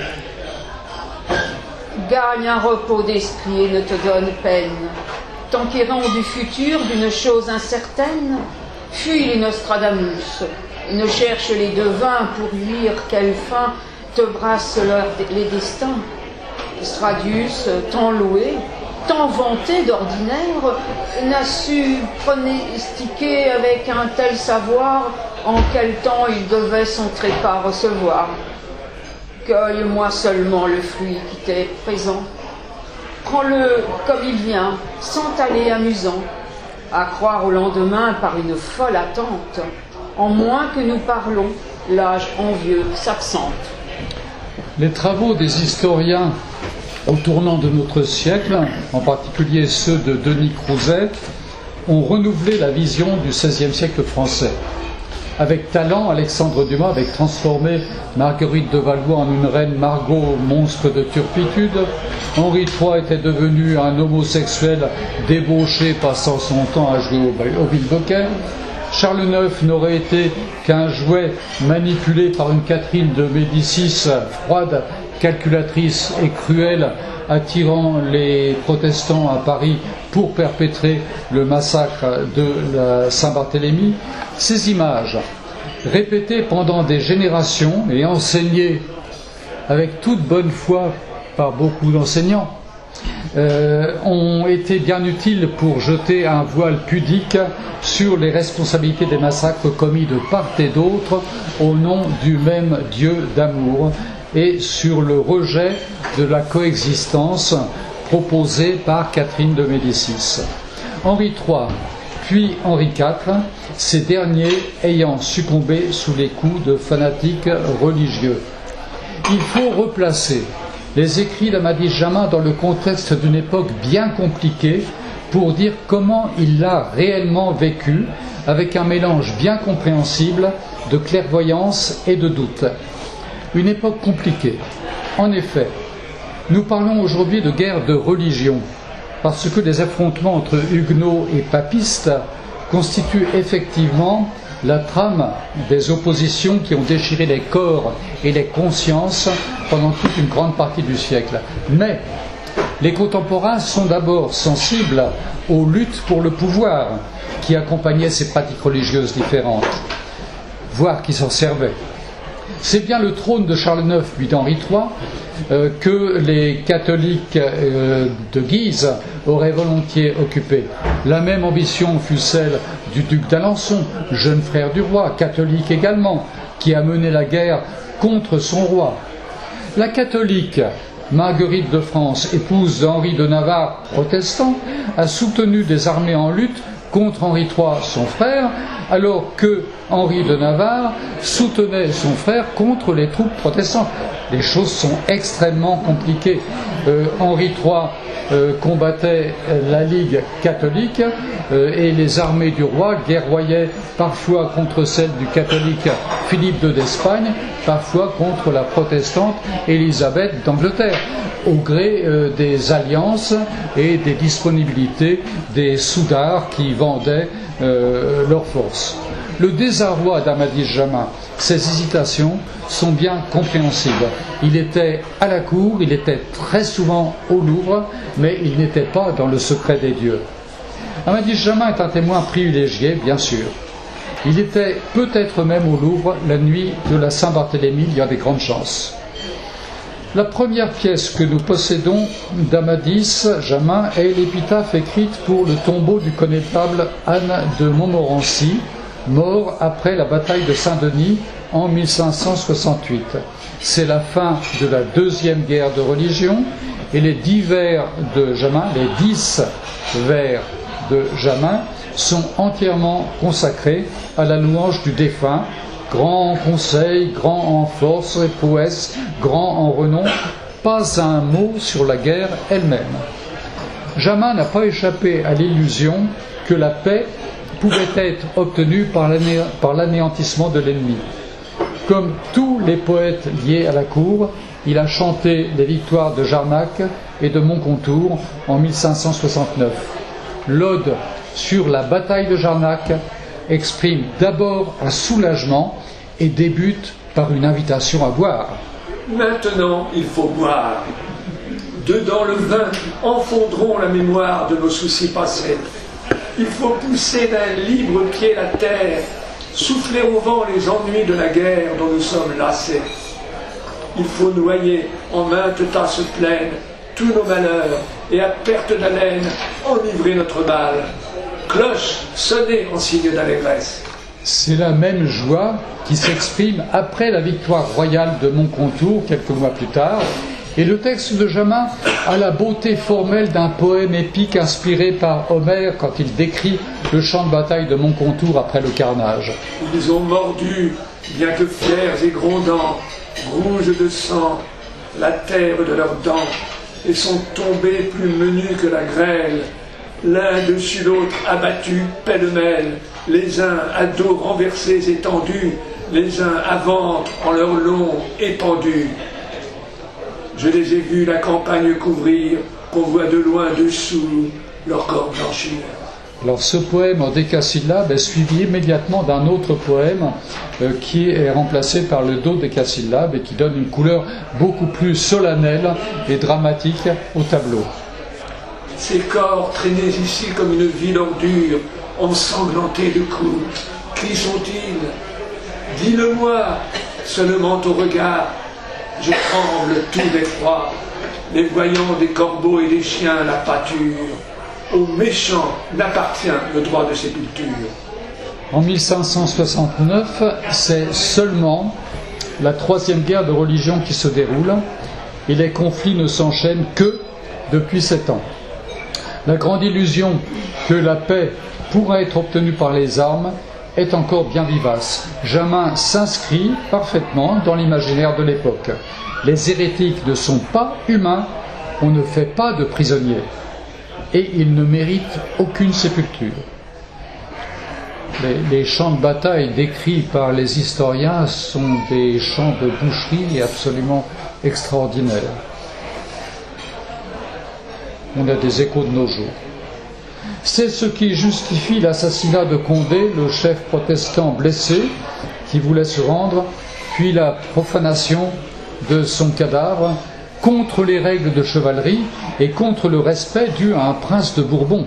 Gagne un repos d'esprit et ne te donne peine. T'enquérant du futur, d'une chose incertaine, fuis les Nostradamus, ne cherche les devins pour lire quelle fin te brassent les destins. Stradius, tant loué, tant vanté d'ordinaire, n'a su pronostiquer avec un tel savoir en quel temps il devait son trépas recevoir. Cueille-moi seulement le fruit qui t'est présent. Prends-le comme il vient, sans aller amusant, à croire au lendemain par une folle attente. En moins que nous parlons, l'âge envieux s'absente. Les travaux des historiens au tournant de notre siècle, en particulier ceux de Denis Crouzet, ont renouvelé la vision du XVIe siècle français. Avec talent, Alexandre Dumas avait transformé Marguerite de Valois en une reine Margot, monstre de turpitude. Henri III était devenu un homosexuel débauché, passant son temps à jouer au bilboquet. Charles IX n'aurait été qu'un jouet manipulé par une Catherine de Médicis froide, calculatrice et cruelle, attirant les protestants à Paris pour perpétrer le massacre de la Saint-Barthélemy. Ces images, répétées pendant des générations et enseignées avec toute bonne foi par beaucoup d'enseignants, ont été bien utiles pour jeter un voile pudique sur les responsabilités des massacres commis de part et d'autre au nom du même Dieu d'amour et sur le rejet de la coexistence proposée par Catherine de Médicis. Henri III, puis Henri IV, ces derniers ayant succombé sous les coups de fanatiques religieux. Il faut replacer les écrits d'Amadis Jamin dans le contexte d'une époque bien compliquée pour dire comment il l'a réellement vécu avec un mélange bien compréhensible de clairvoyance et de doute. Une époque compliquée. En effet, nous parlons aujourd'hui de guerre de religion, parce que les affrontements entre huguenots et papistes constituent effectivement la trame des oppositions qui ont déchiré les corps et les consciences pendant toute une grande partie du siècle. Mais les contemporains sont d'abord sensibles aux luttes pour le pouvoir qui accompagnaient ces pratiques religieuses différentes, voire qui s'en servaient. C'est bien le trône de Charles IX puis d'Henri III que les catholiques de Guise auraient volontiers occupé. La même ambition fut celle du duc d'Alençon, jeune frère du roi, catholique également, qui a mené la guerre contre son roi. La catholique Marguerite de France, épouse d'Henri de Navarre, protestant, a soutenu des armées en lutte contre Henri III, son frère, alors que Henri de Navarre soutenait son frère contre les troupes protestantes. Les choses sont extrêmement compliquées. Henri III combattait la Ligue catholique et les armées du roi guerroyaient parfois contre celles du catholique Philippe II d'Espagne, parfois contre la protestante Élisabeth d'Angleterre, au gré des alliances et des disponibilités des soudards qui vendaient leurs forces. Le désarroi d'Amadis-Jamin, ses hésitations sont bien compréhensibles. Il était à la cour, il était très souvent au Louvre, mais il n'était pas dans le secret des dieux. Amadis-Jamin est un témoin privilégié, bien sûr. Il était peut-être même au Louvre la nuit de la Saint-Barthélemy, il y a des grandes chances. La première pièce que nous possédons d'Amadis-Jamin est l'épitaphe écrite pour le tombeau du connétable Anne de Montmorency, mort après la bataille de Saint-Denis en 1568. C'est la fin de la deuxième guerre de religion et les 10 vers de Jamin, les 10 vers de Jamin sont entièrement consacrés à la louange du défunt, grand en conseil, grand en force et prouesse, grand en renom, pas un mot sur la guerre elle-même. Jamin n'a pas échappé à l'illusion que la paix pouvait être obtenue par l'anéantissement de l'ennemi. Comme tous les poètes liés à la cour, il a chanté les victoires de Jarnac et de Moncontour en 1569. L'ode sur la bataille de Jarnac exprime d'abord un soulagement et débute par une invitation à boire. Maintenant, il faut boire. Dedans le vin enfondrons la mémoire de nos soucis passés. Il faut pousser d'un libre pied la terre, souffler au vent les ennuis de la guerre dont nous sommes lassés. Il faut noyer en maintes tasses pleines tous nos malheurs et à perte d'haleine enivrer notre mal. Cloche, sonnez en signe d'allégresse. C'est la même joie qui s'exprime après la victoire royale de Moncontour, quelques mois plus tard, et le texte de Jamin a la beauté formelle d'un poème épique inspiré par Homère quand il décrit le champ de bataille de Moncontour après le carnage. Ils ont mordu, bien que fiers et grondants, rouges de sang, la terre de leurs dents, et sont tombés plus menus que la grêle, l'un dessus l'autre abattus pêle-mêle, les uns à dos renversés et tendus, les uns à ventre en leur long épandus. Je les ai vus la campagne couvrir, qu'on voit de loin dessous leur corps blanchir. Alors ce poème en décasyllabes est suivi immédiatement d'un autre poème qui est remplacé par le dodécasyllabe et qui donne une couleur beaucoup plus solennelle et dramatique au tableau. Ces corps traînés ici comme une ville ordure, ensanglantés de coups, qui sont-ils? Dis-le-moi, seulement au regard, je tremble tout d'effroi, les voyant des corbeaux et des chiens la pâture. Aux méchants n'appartient le droit de sépulture. En 1569, c'est seulement la troisième guerre de religion qui se déroule et les conflits ne s'enchaînent que depuis 7 ans. La grande illusion que la paix pourra être obtenue par les armes est encore bien vivace. Jamin s'inscrit parfaitement dans l'imaginaire de l'époque. Les hérétiques ne sont pas humains, on ne fait pas de prisonniers. Et ils ne méritent aucune sépulture. les champs de bataille décrits par les historiens sont des champs de boucherie absolument extraordinaires. On a des échos de nos jours. C'est ce qui justifie l'assassinat de Condé, le chef protestant blessé, qui voulait se rendre, puis la profanation de son cadavre, contre les règles de chevalerie et contre le respect dû à un prince de Bourbon.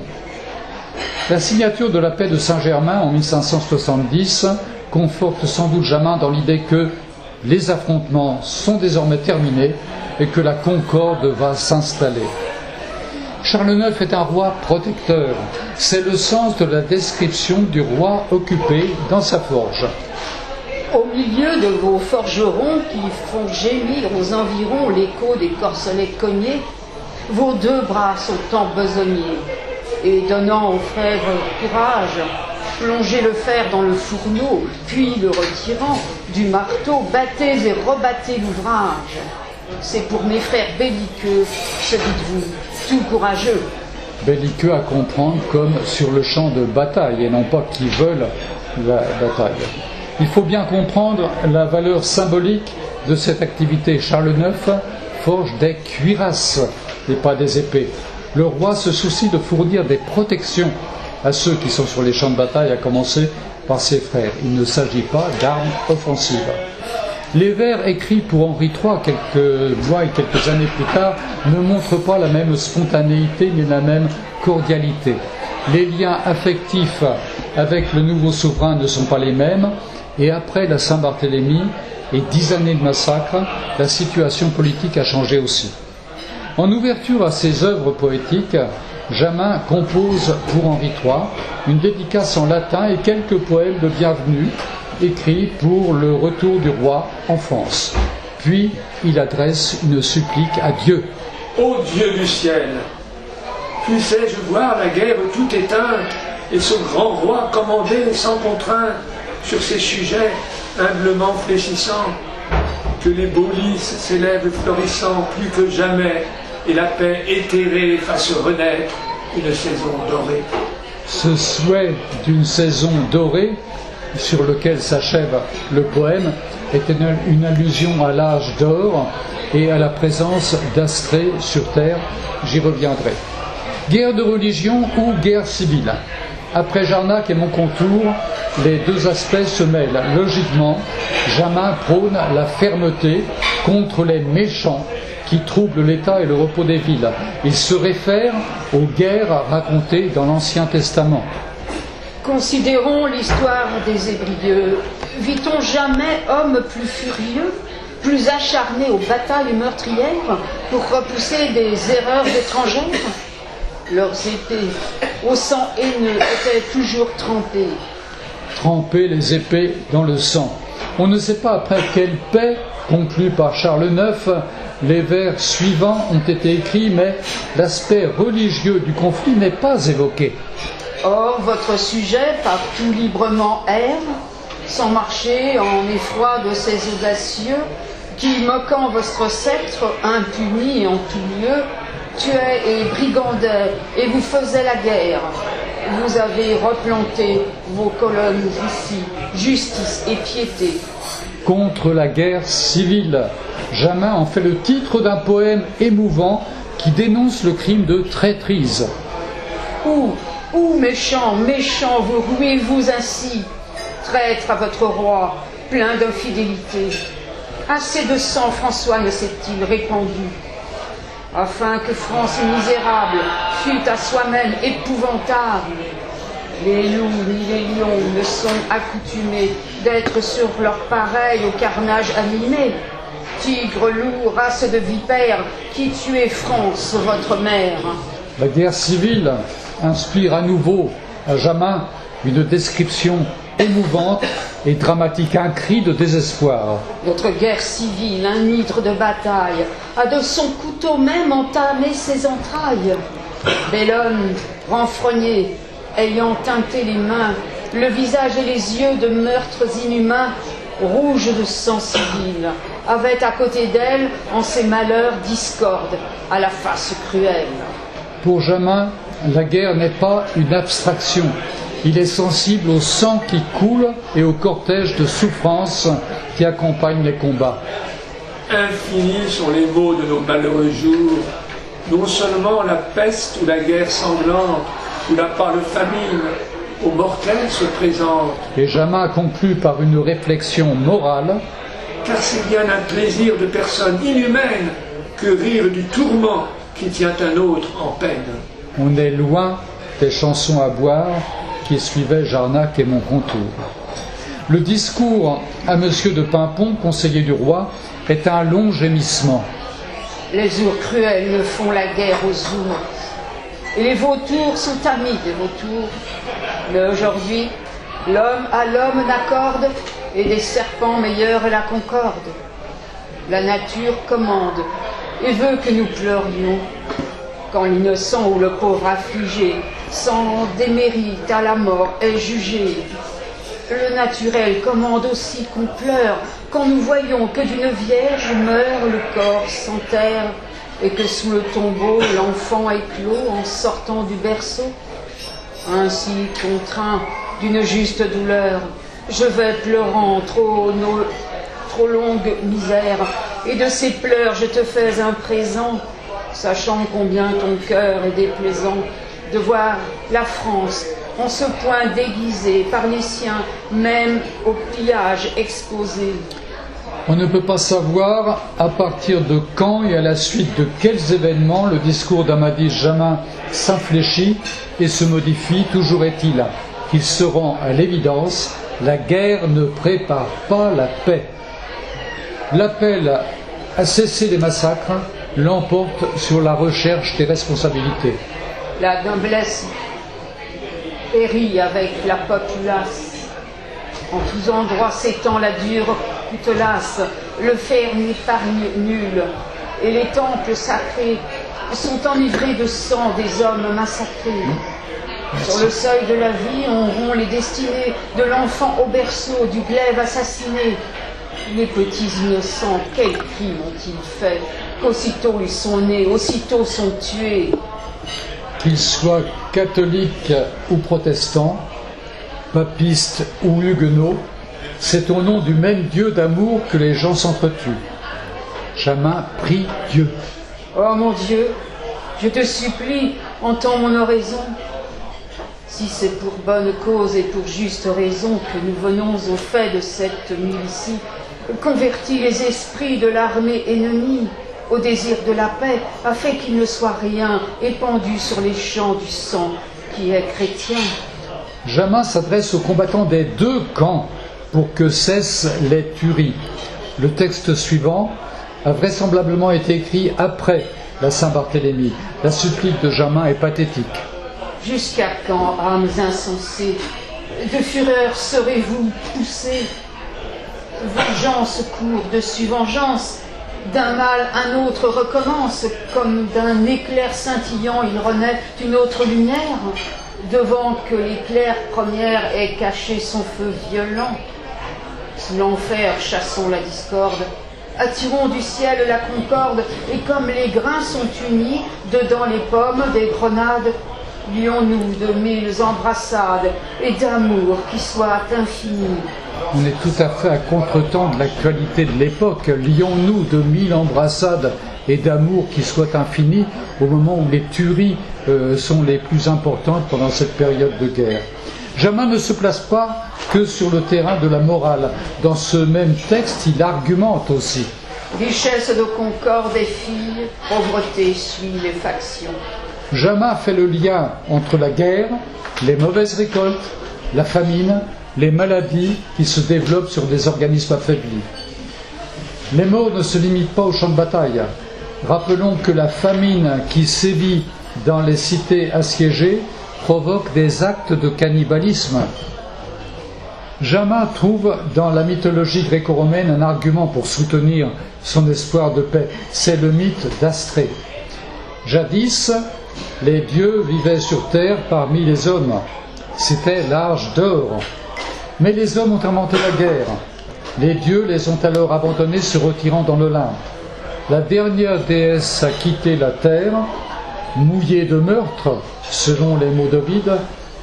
La signature de la paix de Saint-Germain en 1570 conforte sans doute Jamin dans l'idée que les affrontements sont désormais terminés et que la concorde va s'installer. Charles IX est un roi protecteur. C'est le sens de la description du roi occupé dans sa forge. Au milieu de vos forgerons qui font gémir aux environs l'écho des corselets cognés, vos deux bras sont embesognés, et donnant aux frères courage, plongez le fer dans le fourneau, puis le retirant du marteau, battez et rebattez l'ouvrage. C'est pour mes frères belliqueux, se dites-vous, tout courageux. Belliqueux à comprendre comme sur le champ de bataille, et non pas qui veulent la bataille. Il faut bien comprendre la valeur symbolique de cette activité. Charles IX forge des cuirasses et pas des épées. Le roi se soucie de fournir des protections à ceux qui sont sur les champs de bataille, à commencer par ses frères. Il ne s'agit pas d'armes offensives. Les vers écrits pour Henri III quelques mois et quelques années plus tard ne montrent pas la même spontanéité ni la même cordialité. Les liens affectifs avec le nouveau souverain ne sont pas les mêmes, et après la Saint-Barthélemy et 10 années de massacre, la situation politique a changé aussi. En ouverture à ses œuvres poétiques, Jamin compose pour Henri III une dédicace en latin et quelques poèmes de bienvenue écrits pour le retour du roi en France. Puis il adresse une supplique à Dieu. Ô Dieu du ciel, puissais-je voir la guerre tout éteinte et ce grand roi commander sans contrainte sur ses sujets humblement fléchissants, que les beaux lys s'élèvent florissant plus que jamais et la paix éthérée fasse renaître une saison dorée. Ce souhait d'une saison dorée, sur lequel s'achève le poème, est une allusion à l'âge d'or et à la présence d'Astrée sur terre. J'y reviendrai. Guerre de religion ou guerre civile. Après Jarnac et Moncontour, les deux aspects se mêlent. Logiquement, Jamin prône la fermeté contre les méchants qui troublent l'État et le repos des villes. Il se réfère aux guerres racontées dans l'Ancien Testament. Considérons l'histoire des Hébrieux. Vit-on jamais homme plus furieux, plus acharné aux batailles meurtrières pour repousser des erreurs étrangères? Leurs épées, au sang haineux, étaient toujours trempées. Tremper les épées dans le sang. On ne sait pas après quelle paix, conclue par Charles IX, les vers suivants ont été écrits, mais l'aspect religieux du conflit n'est pas évoqué. Or, votre sujet, partout librement erre, sans marcher en effroi de ces audacieux, qui, moquant votre sceptre, impuni en tout lieu, tuaient et brigandaient, et vous faisaient la guerre. Vous avez replanté vos colonnes ici, justice et piété. Contre la guerre civile, Jamin en fait le titre d'un poème émouvant qui dénonce le crime de traîtrise. Où, méchants, méchants, vous ruez-vous ainsi, traître à votre roi, plein d'infidélité. Assez de sang François ne s'est-il répandu, afin que France misérable fût à soi-même épouvantable. Les loups ni les lions ne sont accoutumés d'être sur leur pareil au carnage animé. Tigre, loup, race de vipères, qui tuez France, votre mère. La guerre civile inspire à nouveau à Jamin une description émouvante et dramatique, un cri de désespoir. Notre guerre civile, un hydre de bataille, a de son couteau même entamé ses entrailles. Bellone, renfrogné, ayant teinté les mains, le visage et les yeux de meurtres inhumains, rouge de sang civil, avait à côté d'elle, en ses malheurs, discorde, à la face cruelle. Pour Jamin, la guerre n'est pas une abstraction, Il est sensible au sang qui coule et au cortège de souffrances qui accompagnent les combats. Infinis sont les maux de nos malheureux jours. Non seulement la peste ou la guerre sanglante ou la pâle famine aux mortels se présente. Et Jamin conclut par une réflexion morale. Car c'est bien un plaisir de personne inhumaine que rire du tourment qui tient un autre en peine. On est loin des chansons à boire qui suivaient Jarnac et Moncontour. Le discours à Monsieur de Pimpon, conseiller du roi, est un long gémissement. Les ours cruels ne font la guerre aux ours. Et les vautours sont amis des vautours. Mais aujourd'hui, l'homme à l'homme n'accorde, et des serpents meilleurs la concorde. La nature commande et veut que nous pleurions, quand l'innocent ou le pauvre affligé, sans démérite à la mort, est jugé. Le naturel commande aussi qu'on pleure, quand nous voyons que d'une vierge meurt le corps sans terre, et que sous le tombeau l'enfant éclot en sortant du berceau. Ainsi contraint d'une juste douleur, je vais pleurant trop longue misère, et de ces pleurs je te fais un présent, sachant combien ton cœur est déplaisant de voir la France en ce point déguisée par les siens, même au pillage exposé. On ne peut pas savoir à partir de quand et à la suite de quels événements le discours d'Amadis Jamin s'infléchit et se modifie. Toujours est-il qu'il se rend à l'évidence, la guerre ne prépare pas la paix. L'appel à cesser les massacres l'emporte sur la recherche des responsabilités. La noblesse périt avec la populace. En tous endroits s'étend la dure coutelas, le fer n'épargne nul, et les temples sacrés sont enivrés de sang des hommes massacrés. Sur le seuil de la vie, on rompt les destinées de l'enfant au berceau, du glaive assassiné. Les petits innocents, quels crimes ont-ils fait, qu'aussitôt ils sont nés, aussitôt sont tués. Qu'ils soient catholiques ou protestants, papistes ou huguenots, c'est au nom du même Dieu d'amour que les gens s'entretuent. Jamin prie Dieu. Oh mon Dieu, je te supplie, entends mon oraison. Si c'est pour bonne cause et pour juste raison que nous venons au fait de cette milicie, convertis les esprits de l'armée ennemie au désir de la paix, afin qu'il ne soit rien épandu sur les champs du sang qui est chrétien. Jamin s'adresse aux combattants des deux camps pour que cessent les tueries. Le texte suivant a vraisemblablement été écrit après la Saint-Barthélemy. La supplique de Jamin est pathétique. Jusqu'à quand, âmes insensées, de fureur serez-vous poussés? Vengeance court dessus vengeance, d'un mal un autre recommence, comme d'un éclair scintillant il renaît une autre lumière, devant que l'éclair première ait caché son feu violent. Sous l'enfer chassons la discorde, attirons du ciel la concorde, et comme les grains sont unis dedans les pommes des grenades, lions-nous de 1000 embrassades et d'amour qui soit infini. On est tout à fait à contretemps de l'actualité de l'époque. Lions-nous de 1000 embrassades et d'amour qui soit infini au moment où les tueries sont les plus importantes pendant cette période de guerre. Jamin ne se place pas que sur le terrain de la morale. Dans ce même texte, il argumente aussi. Richesse de concorde et filles, pauvreté suit les factions. Jamin fait le lien entre la guerre, les mauvaises récoltes, la famine, les maladies qui se développent sur des organismes affaiblis. Les morts ne se limitent pas au champ de bataille. Rappelons que la famine qui sévit dans les cités assiégées provoque des actes de cannibalisme. Jamin trouve dans la mythologie gréco-romaine un argument pour soutenir son espoir de paix. C'est le mythe d'Astrée. Jadis, les dieux vivaient sur terre parmi les hommes. C'était l'âge d'or. Mais les hommes ont inventé la guerre. Les dieux les ont alors abandonnés, se retirant dans l'Olympe. La dernière déesse a quitté la terre, mouillée de meurtre, selon les mots d'Ovide,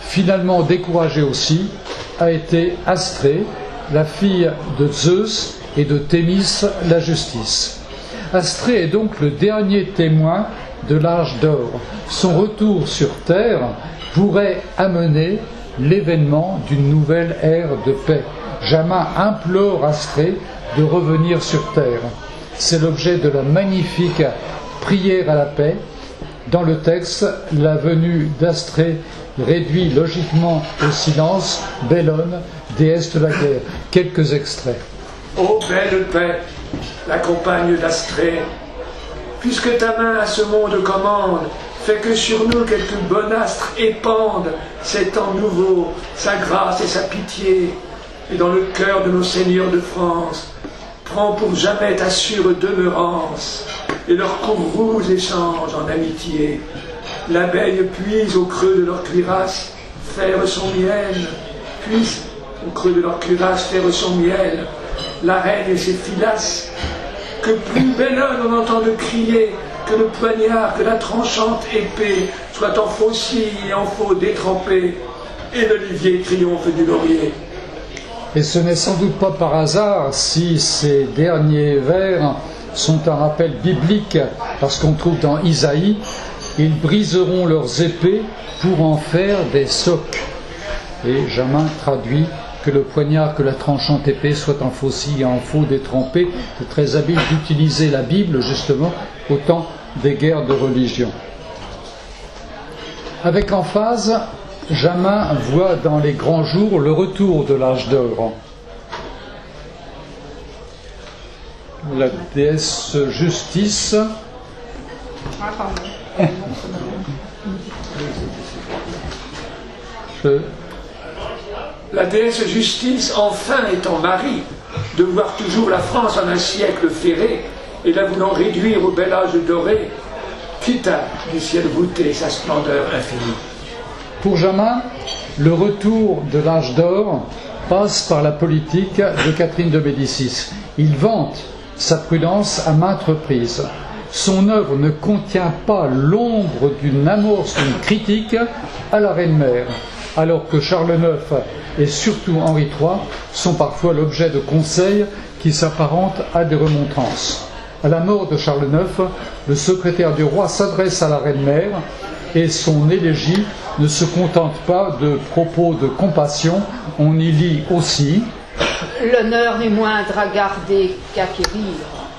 Finalement découragée aussi, a été Astrée, la fille de Zeus et de Thémis, la justice. Astrée est donc le dernier témoin de l'âge d'or. Son retour sur Terre pourrait amener l'événement d'une nouvelle ère de paix. Jamin implore Astrée de revenir sur Terre. C'est l'objet de la magnifique prière à la paix. Dans le texte, la venue d'Astrée réduit logiquement au silence Bellone, déesse de la guerre. Quelques extraits. Ô belle paix, la compagne d'Astrée, puisque ta main à ce monde commande, fais que sur nous quelque bon astre épande ces temps nouveaux, sa grâce et sa pitié, et dans le cœur de nos seigneurs de France, prends pour jamais ta sûre demeurance, et leurs cours roux échangent en amitié. L'abeille puise au creux de leur cuirasse faire son miel, puise au creux de leur cuirasse faire son miel, la reine et ses filasses, que plus Bellone on entende crier, que le poignard, que la tranchante épée soit en faucille et en faux détrempé, et l'olivier triomphe du laurier. Et ce n'est sans doute pas par hasard si ces derniers vers sont un rappel biblique, parce qu'on trouve dans Isaïe, ils briseront leurs épées pour en faire des socs. Et Jamin traduit que le poignard, que la tranchante épée soit en faucille et en faux détrempé. C'est très habile d'utiliser la Bible justement au temps des guerres de religion. Avec emphase, Jamin voit dans les grands jours le retour de l'âge d'or. La déesse justice. La déesse justice, enfin étant Marie, de voir toujours la France en un siècle ferré, et la voulant réduire au bel âge doré, quitta du ciel voûté sa splendeur infinie. Pour Jamin, le retour de l'âge d'or passe par la politique de Catherine de Médicis. Il vante sa prudence à maintes reprises. Son œuvre ne contient pas l'ombre d'une amorce, d'une critique à la reine-mère, alors que Charles IX et surtout Henri III sont parfois l'objet de conseils qui s'apparentent à des remontrances. À la mort de Charles IX, le secrétaire du roi s'adresse à la reine-mère et son élégie ne se contente pas de propos de compassion, on y lit aussi « L'honneur n'est moindre à garder qu'acquérir.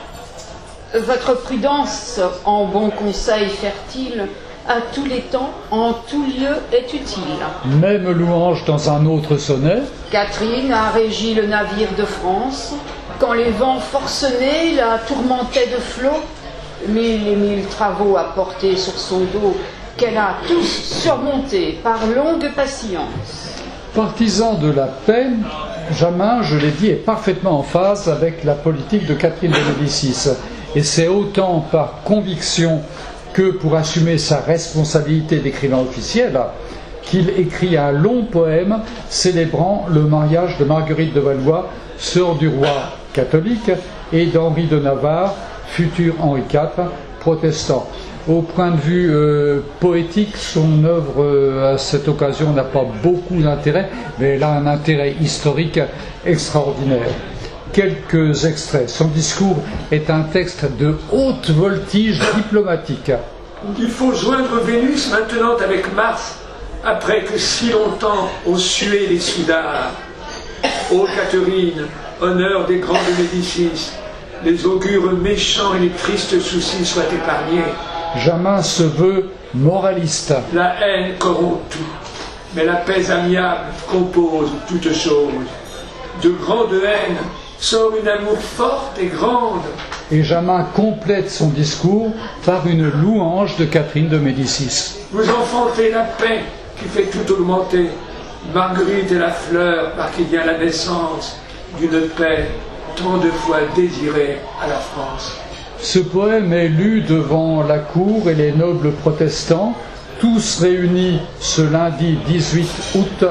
Votre prudence en bons conseils fertiles à tous les temps, en tout lieu est utile. » Même louange dans un autre sonnet. Catherine a régi le navire de France, quand les vents forcenés la tourmentaient de flots, 1000 et 1000 travaux à porter sur son dos, qu'elle a tous surmontés par longue patience. Partisan de la paix, Jamin, je l'ai dit, est parfaitement en phase avec la politique de Catherine de Médicis. Et c'est autant par conviction que pour assumer sa responsabilité d'écrivain officiel qu'il écrit un long poème célébrant le mariage de Marguerite de Valois, sœur du roi catholique, et d'Henri de Navarre, futur Henri IV, protestant. Au point de vue poétique, son œuvre à cette occasion n'a pas beaucoup d'intérêt, mais elle a un intérêt historique extraordinaire. Quelques extraits. Son discours est un texte de haute voltige diplomatique. Il faut joindre Vénus maintenant avec Mars, après que si longtemps ont sué les soudards. Ô Catherine, honneur des grands de Médicis, les augures méchants et les tristes soucis soient épargnés. Jamin se veut moraliste. La haine corrompt tout, mais la paix amiable compose toutes choses. De grande haine sort une amour forte et grande. Et Jamin complète son discours par une louange de Catherine de Médicis. Vous enfantez la paix qui fait tout augmenter. Marguerite est la fleur par qui vient la naissance d'une paix tant de fois désirée à la France. Ce poème est lu devant la cour et les nobles protestants, tous réunis ce lundi 18 août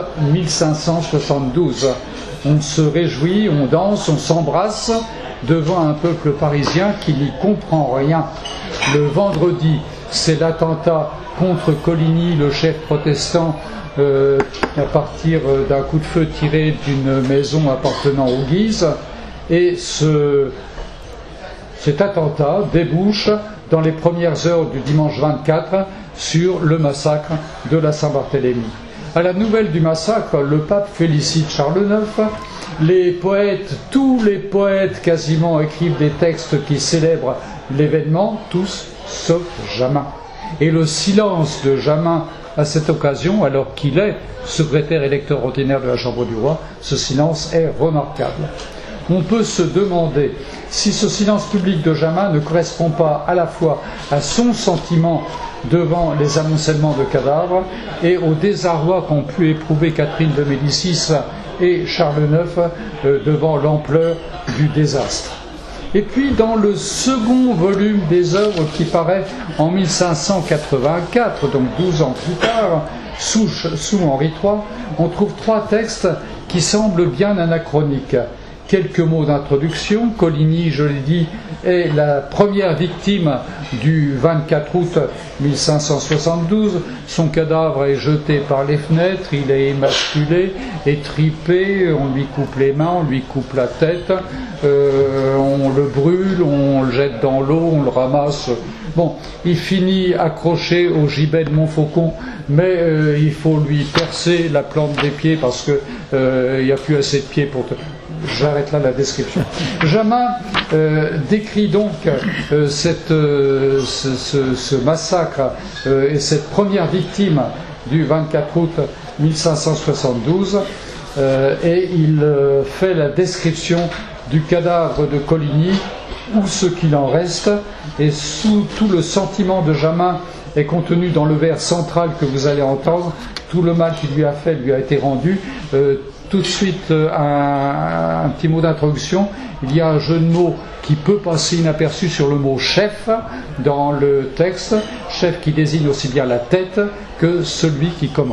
1572. On se réjouit, on danse, on s'embrasse devant un peuple parisien qui n'y comprend rien. Le vendredi, c'est l'attentat contre Coligny, le chef protestant à partir d'un coup de feu tiré d'une maison appartenant aux Guises, et cet attentat débouche dans les premières heures du dimanche 24 sur le massacre de la Saint-Barthélemy. À la nouvelle du massacre, le pape félicite Charles IX. Les poètes, tous les poètes quasiment écrivent des textes qui célèbrent l'événement, tous sauf Jamin. Et le silence de Jamin à cette occasion, alors qu'il est secrétaire électeur ordinaire de la Chambre du Roi, ce silence est remarquable. On peut se demander si ce silence public de Jamin ne correspond pas à la fois à son sentiment devant les amoncellements de cadavres et au désarroi qu'ont pu éprouver Catherine de Médicis et Charles IX devant l'ampleur du désastre. Et puis dans le second volume des œuvres qui paraît en 1584, donc 12 ans plus tard, sous Henri III, on trouve 3 textes qui semblent bien anachroniques. Quelques mots d'introduction. Coligny, je l'ai dit, est la première victime du 24 août 1572. Son cadavre est jeté par les fenêtres, il est émasculé, étripé, on lui coupe les mains, on lui coupe la tête, on le brûle, on le jette dans l'eau, on le ramasse. Bon, il finit accroché au gibet de Montfaucon, mais il faut lui percer la plante des pieds parce que il n'y a plus assez de pieds pour... J'arrête là la description. Jamin décrit donc ce massacre et cette première victime du 24 août 1572 et il fait la description du cadavre de Coligny ou ce qu'il en reste, et sous tout le sentiment de Jamin est contenu dans le vers central que vous allez entendre. Tout le mal qu'il lui a fait lui a été rendu. Tout de suite, un petit mot d'introduction. Il y a un jeu de mots qui peut passer inaperçu sur le mot chef dans le texte. Chef qui désigne aussi bien la tête que celui qui commande.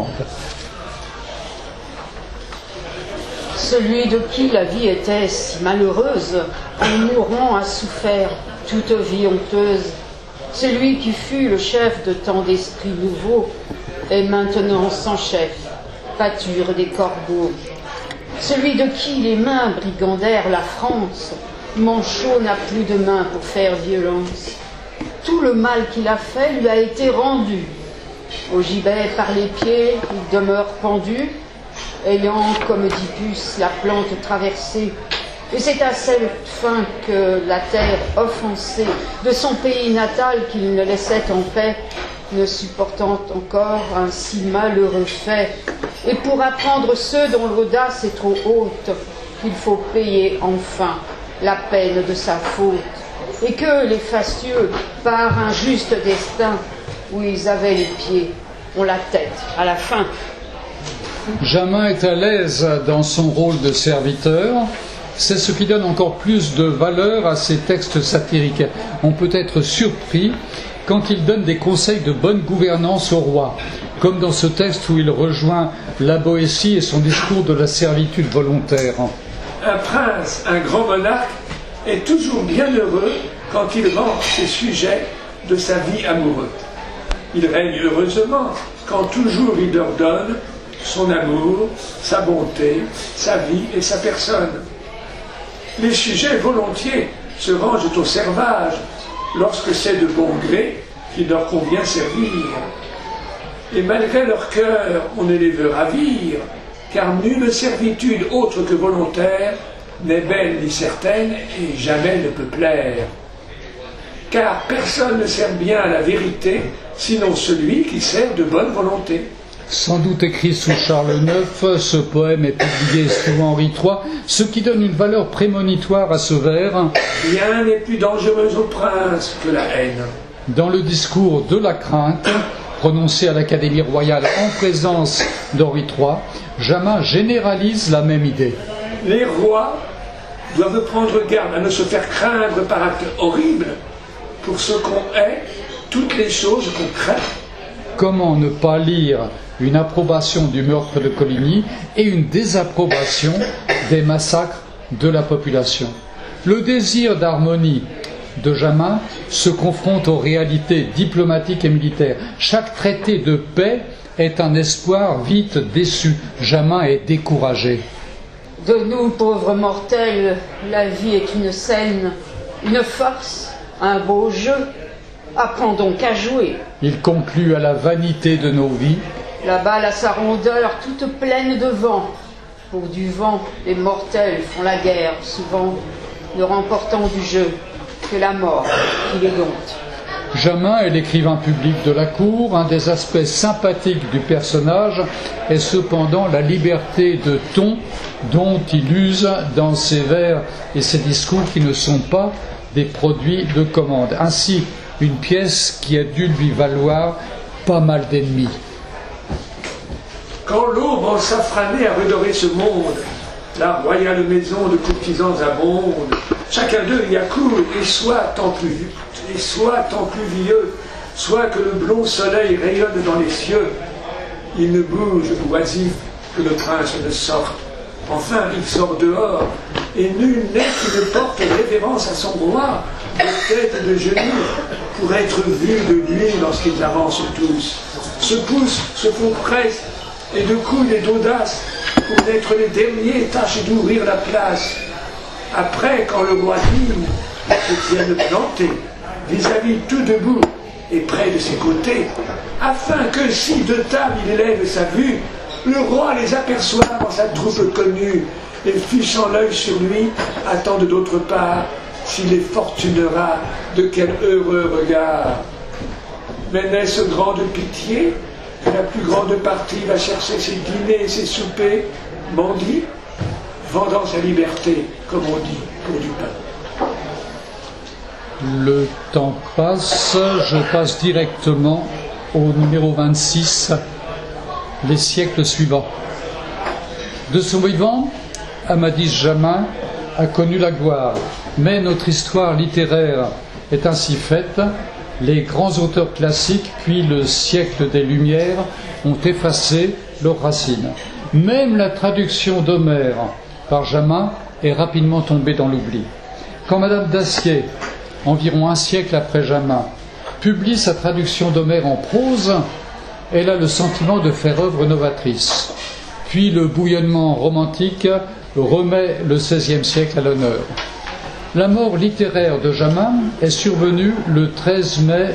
Celui de qui la vie était si malheureuse, en mourant a souffert toute vie honteuse. Celui qui fut le chef de tant d'esprits nouveaux est maintenant sans chef, pâture des corbeaux. Celui de qui les mains brigandèrent la France, Manchot n'a plus de main pour faire violence. Tout le mal qu'il a fait lui a été rendu. Au gibet par les pieds, il demeure pendu, ayant, comme dit Puce, la plante traversée. Et c'est à cette fin que la terre offensée de son pays natal qu'il ne laissait en paix, ne supportant encore un si malheureux fait, et pour apprendre ceux dont l'audace est trop haute, qu'il faut payer enfin la peine de sa faute, et que les fastueux, par un juste destin, où ils avaient les pieds, ont la tête à la fin. Jamin est à l'aise dans son rôle de serviteur. C'est ce qui donne encore plus de valeur à ses textes satiriques. On peut être surpris quand il donne des conseils de bonne gouvernance au roi, comme dans ce texte où il rejoint la Boétie et son discours de la servitude volontaire. Un prince, un grand monarque, est toujours bien heureux quand il rend ses sujets de sa vie amoureuse. Il règne heureusement quand toujours il leur donne son amour, sa bonté, sa vie et sa personne. Les sujets volontiers se rangent au servage lorsque c'est de bon gré qu'il leur convient servir. Et malgré leur cœur, on ne les veut ravir, car nulle servitude autre que volontaire n'est belle ni certaine et jamais ne peut plaire. Car personne ne sert bien à la vérité, sinon celui qui sert de bonne volonté. Sans doute écrit sous Charles IX, ce poème est publié sous Henri III, ce qui donne une valeur prémonitoire à ce vers. Rien n'est plus dangereux au prince que la haine. Dans le discours de la crainte, prononcé à l'Académie royale en présence d'Henri III, Jamin généralise la même idée. Les rois doivent prendre garde à ne se faire craindre par actes horribles. Pour ce qu'on est, toutes les choses qu'on craint. Comment ne pas lire une approbation du meurtre de Coligny et une désapprobation des massacres de la population? Le désir d'harmonie de Jamin se confronte aux réalités diplomatiques et militaires. Chaque traité de paix est un espoir vite déçu. Jamin est découragé. De nous, pauvres mortels, la vie est une scène, une farce, un beau jeu. Apprends donc à jouer. Il conclut à la vanité de nos vies. La balle a sa rondeur toute pleine de vent. Pour du vent, les mortels font la guerre, souvent ne remportant du jeu que la mort qui les dompte. Jamin est l'écrivain public de la cour. Un des aspects sympathiques du personnage est cependant la liberté de ton dont il use dans ses vers et ses discours qui ne sont pas des produits de commande. Ainsi, une pièce qui a dû lui valoir pas mal d'ennemis. Quand l'aube ensafranée a redoré ce monde, la royale maison de courtisans abonde, chacun d'eux y accourt, et soit tant plus vieux, soit que le blond soleil rayonne dans les cieux, il ne bouge oisif que le prince ne sorte. Enfin, il sort dehors, et nul n'est qui ne porte révérence à son roi, de tête de genoux, pour être vu de lui lorsqu'ils avancent tous. Se poussent, se font presse, et de couilles et d'audace, pour n'être les derniers, tâchent d'ouvrir la place. Après, quand le roi digne se tienne planté, vis-à-vis tout debout et près de ses côtés, afin que si de table il élève sa vue, le roi les aperçoit dans sa troupe connue, et fichant l'œil sur lui, attendent d'autre part s'il les fortunera de quel heureux regard. Mais n'est-ce grande pitié que la plus grande partie va chercher ses dîners et ses soupers, mendie, vendant sa liberté, comme on dit, pour du pain. Le temps passe, je passe directement au numéro 26, les siècles suivants. De son vivant, Amadis Jamin a connu la gloire, mais notre histoire littéraire est ainsi faite. Les grands auteurs classiques, puis le siècle des Lumières, ont effacé leurs racines. Même la traduction d'Homère par Jamin est rapidement tombée dans l'oubli. Quand Madame Dacier, environ un siècle après Jamin, publie sa traduction d'Homère en prose, elle a le sentiment de faire œuvre novatrice. Puis le bouillonnement romantique remet le XVIe siècle à l'honneur. La mort littéraire de Jamin est survenue le 13 mai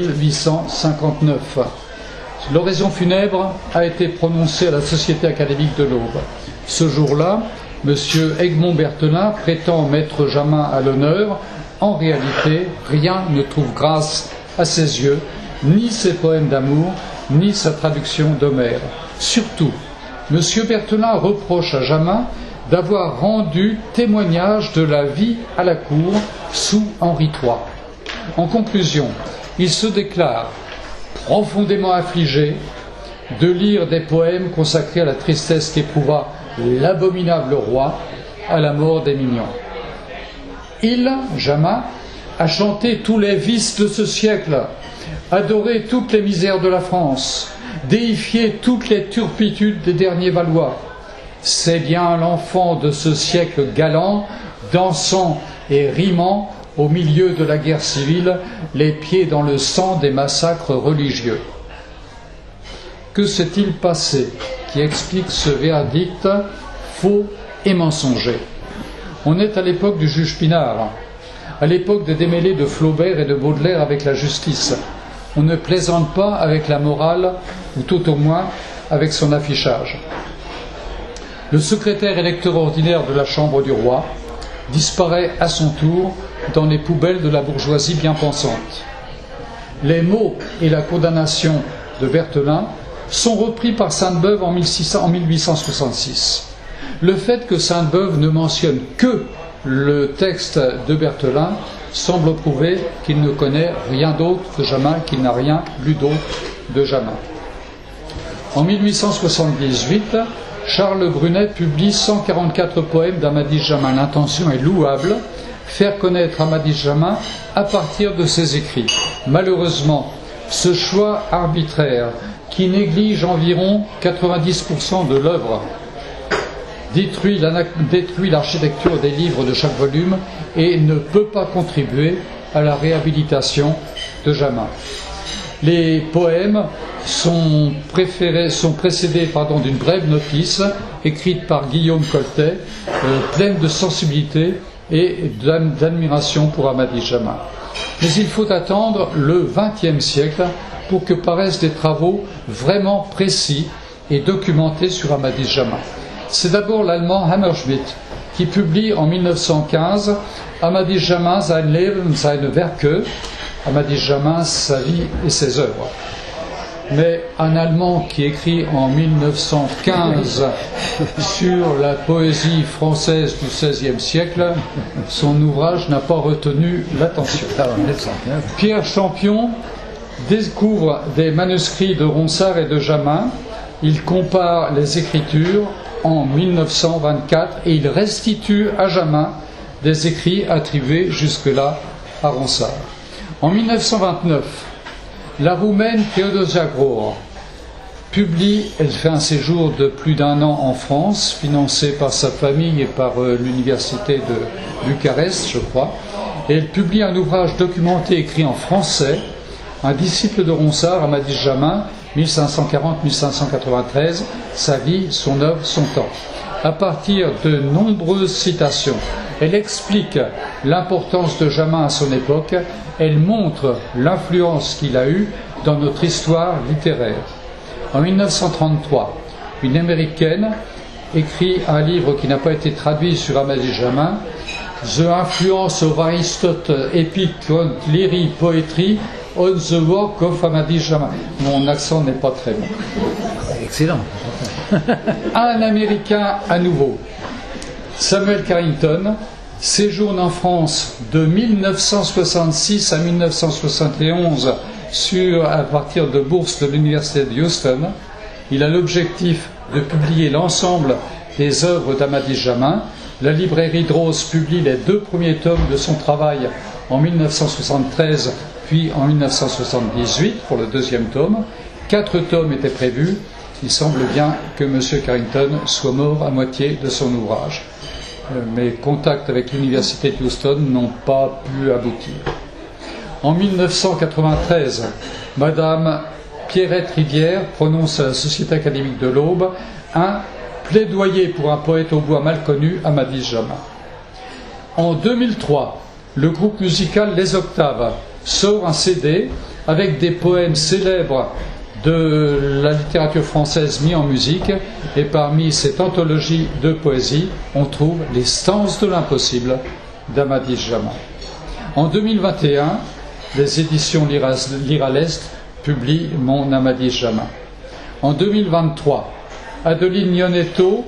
1859. L'oraison funèbre a été prononcée à la Société académique de l'Aube. Ce jour-là, M. Egmont Berthelin prétend mettre Jamin à l'honneur. En réalité, rien ne trouve grâce à ses yeux, ni ses poèmes d'amour, ni sa traduction d'Homère. Surtout, M. Berthelin reproche à Jamin d'avoir rendu témoignage de la vie à la cour sous Henri III. En conclusion, il se déclare profondément affligé de lire des poèmes consacrés à la tristesse qu'éprouva l'abominable roi à la mort d'Émilion. Il, Jamin, a chanté tous les vices de ce siècle, adoré toutes les misères de la France, déifié toutes les turpitudes des derniers Valois. C'est bien l'enfant de ce siècle galant, dansant et rimant au milieu de la guerre civile, les pieds dans le sang des massacres religieux. Que s'est-il passé qui explique ce verdict faux et mensonger? On est à l'époque du juge Pinard, à l'époque des démêlés de Flaubert et de Baudelaire avec la justice. On ne plaisante pas avec la morale, ou tout au moins avec son affichage. Le secrétaire électeur ordinaire de la Chambre du roi disparaît à son tour dans les poubelles de la bourgeoisie bien pensante. Les mots et la condamnation de Berthelin sont repris par Sainte-Beuve en 1866. Le fait que Sainte-Beuve ne mentionne que le texte de Berthelin semble prouver qu'il ne connaît rien d'autre de Jamin, qu'il n'a rien lu d'autre de Jamin. En 1878, Charles Brunet publie 144 poèmes d'Amadis Jamin. L'intention est louable, faire connaître Amadis Jamin à partir de ses écrits. Malheureusement, ce choix arbitraire, qui néglige environ 90% de l'œuvre, détruit l'architecture des livres de chaque volume et ne peut pas contribuer à la réhabilitation de Jamin. Les poèmes sont précédés d'une brève notice écrite par Guillaume Coltet, pleine de sensibilité et d'admiration pour Amadis Jamin. Mais il faut attendre le XXe siècle pour que paraissent des travaux vraiment précis et documentés sur Amadis Jamin. C'est d'abord l'allemand Hammerschmidt qui publie en 1915 Amadis Jamin, sein Leben, seine Werke, Amadis Jamin, sa vie et ses œuvres. Mais un Allemand qui écrit en 1915 sur la poésie française du XVIe siècle, son ouvrage n'a pas retenu l'attention. Pierre Champion découvre des manuscrits de Ronsard et de Jamin. Il compare les écritures en 1924 et il restitue à Jamin des écrits attribués jusque-là à Ronsard. En 1929, la Roumaine Theodosia Grohr publie, elle fait un séjour de plus d'1 an en France, financé par sa famille et par l'université de Bucarest, je crois, et elle publie un ouvrage documenté écrit en français, un disciple de Ronsard, Amadis Jamin, 1540-1593, sa vie, son œuvre, son temps. À partir de nombreuses citations, elle explique l'importance de Jamin à son époque, elle montre l'influence qu'il a eue dans notre histoire littéraire. En 1933, une Américaine écrit un livre qui n'a pas été traduit sur Amadis Jamin, The Influence of Aristotle Epic on Lyric Poetry on the Work of Amadis Jamin. Mon accent n'est pas très bon. Excellent. Un Américain à nouveau, Samuel Carrington, séjourne en France de 1966 à 1971 à partir de bourses de l'université de Houston. Il a l'objectif de publier l'ensemble des œuvres d'Amadis Jamin. La librairie Droz publie les 2 premiers tomes de son travail en 1973 puis en 1978 pour le 2e tome. 4 tomes étaient prévus. Il semble bien que M. Carrington soit mort à moitié de son ouvrage. Mes contacts avec l'université de Houston n'ont pas pu aboutir. En 1993, Madame Pierrette Rivière prononce à la Société académique de l'Aube un plaidoyer pour un poète au bois mal connu, Amadis Jamin. En 2003, le groupe musical Les Octaves sort un CD avec des poèmes célèbres de la littérature française mis en musique, et parmi cette anthologie de poésie, on trouve Les Stances de l'impossible d'Amadis Jamin. En 2021, les éditions Lire à l'Est publient Mon Amadis Jamin. En 2023, Adeline Ionetto,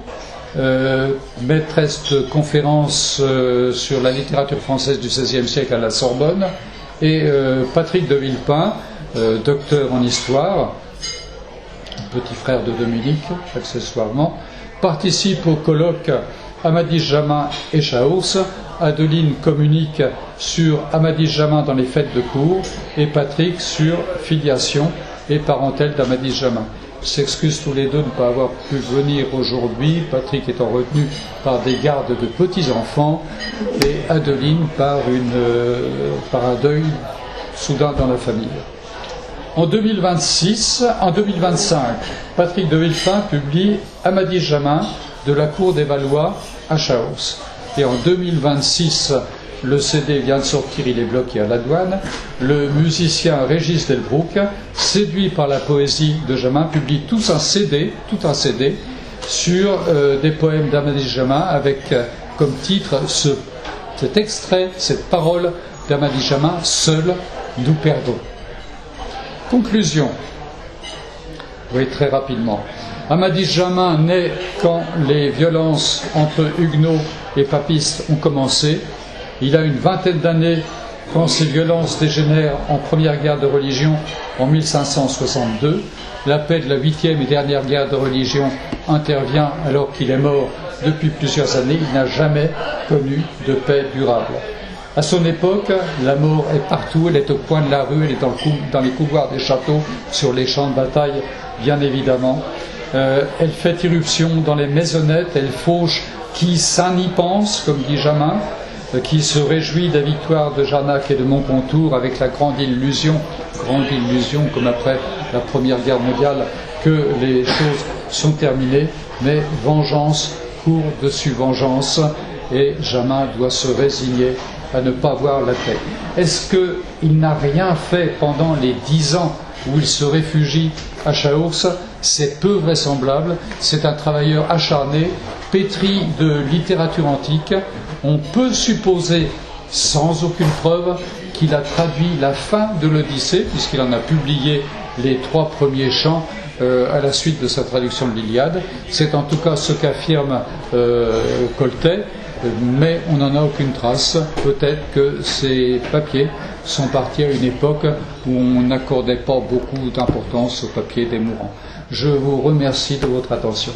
maîtresse de conférences sur la littérature française du XVIe siècle à la Sorbonne, et Patrick de Villepin, docteur en histoire, petit frère de Dominique, accessoirement, participe au colloque Amadis Jamin et Chaours. Adeline communique sur Amadis Jamin dans les fêtes de cour et Patrick sur filiation et parentèle d'Amadis Jamin. S'excusent tous les deux de ne pas avoir pu venir aujourd'hui, Patrick étant retenu par des gardes de petits-enfants et Adeline par un deuil soudain dans la famille. En 2025, Patrick de Villepin publie Amadis Jamin de la cour des Valois à Chaours. Et en 2026, le CD vient de sortir, il est bloqué à la douane. Le musicien Régis Delbrouck, séduit par la poésie de Jamin, publie tout un CD sur des poèmes d'Amadis Jamin avec comme titre cet extrait, cette parole d'Amadis Jamin, Seul nous perdons. Conclusion. Oui, très rapidement. Amadis Jamin naît quand les violences entre huguenots et papistes ont commencé. Il a une 20aine d'années quand ces violences dégénèrent en première guerre de religion en 1562. La paix de la 8e et dernière guerre de religion intervient alors qu'il est mort depuis plusieurs années. Il n'a jamais connu de paix durable. À son époque, la mort est partout, elle est au coin de la rue, elle est dans les couloirs des châteaux, sur les champs de bataille, bien évidemment. Elle fait irruption dans les maisonnettes, elle fauche qui s'en y pense, comme dit Jamin. qui se réjouit de la victoire de Jarnac et de Montcontour avec la grande illusion comme après la Première Guerre mondiale, que les choses sont terminées, mais vengeance court dessus vengeance, et Jamin doit se résigner à ne pas voir la paix. Est-ce qu'il n'a rien fait pendant les 10 ans où il se réfugie à Chaource? C'est peu vraisemblable. C'est un travailleur acharné, pétri de littérature antique. On peut supposer, sans aucune preuve, qu'il a traduit la fin de l'Odyssée, puisqu'il en a publié les 3 premiers chants à la suite de sa traduction de l'Iliade. C'est en tout cas ce qu'affirme Coltet, mais on n'en a aucune trace. Peut-être que ces papiers sont partis à une époque où on n'accordait pas beaucoup d'importance aux papiers des mourants. Je vous remercie de votre attention.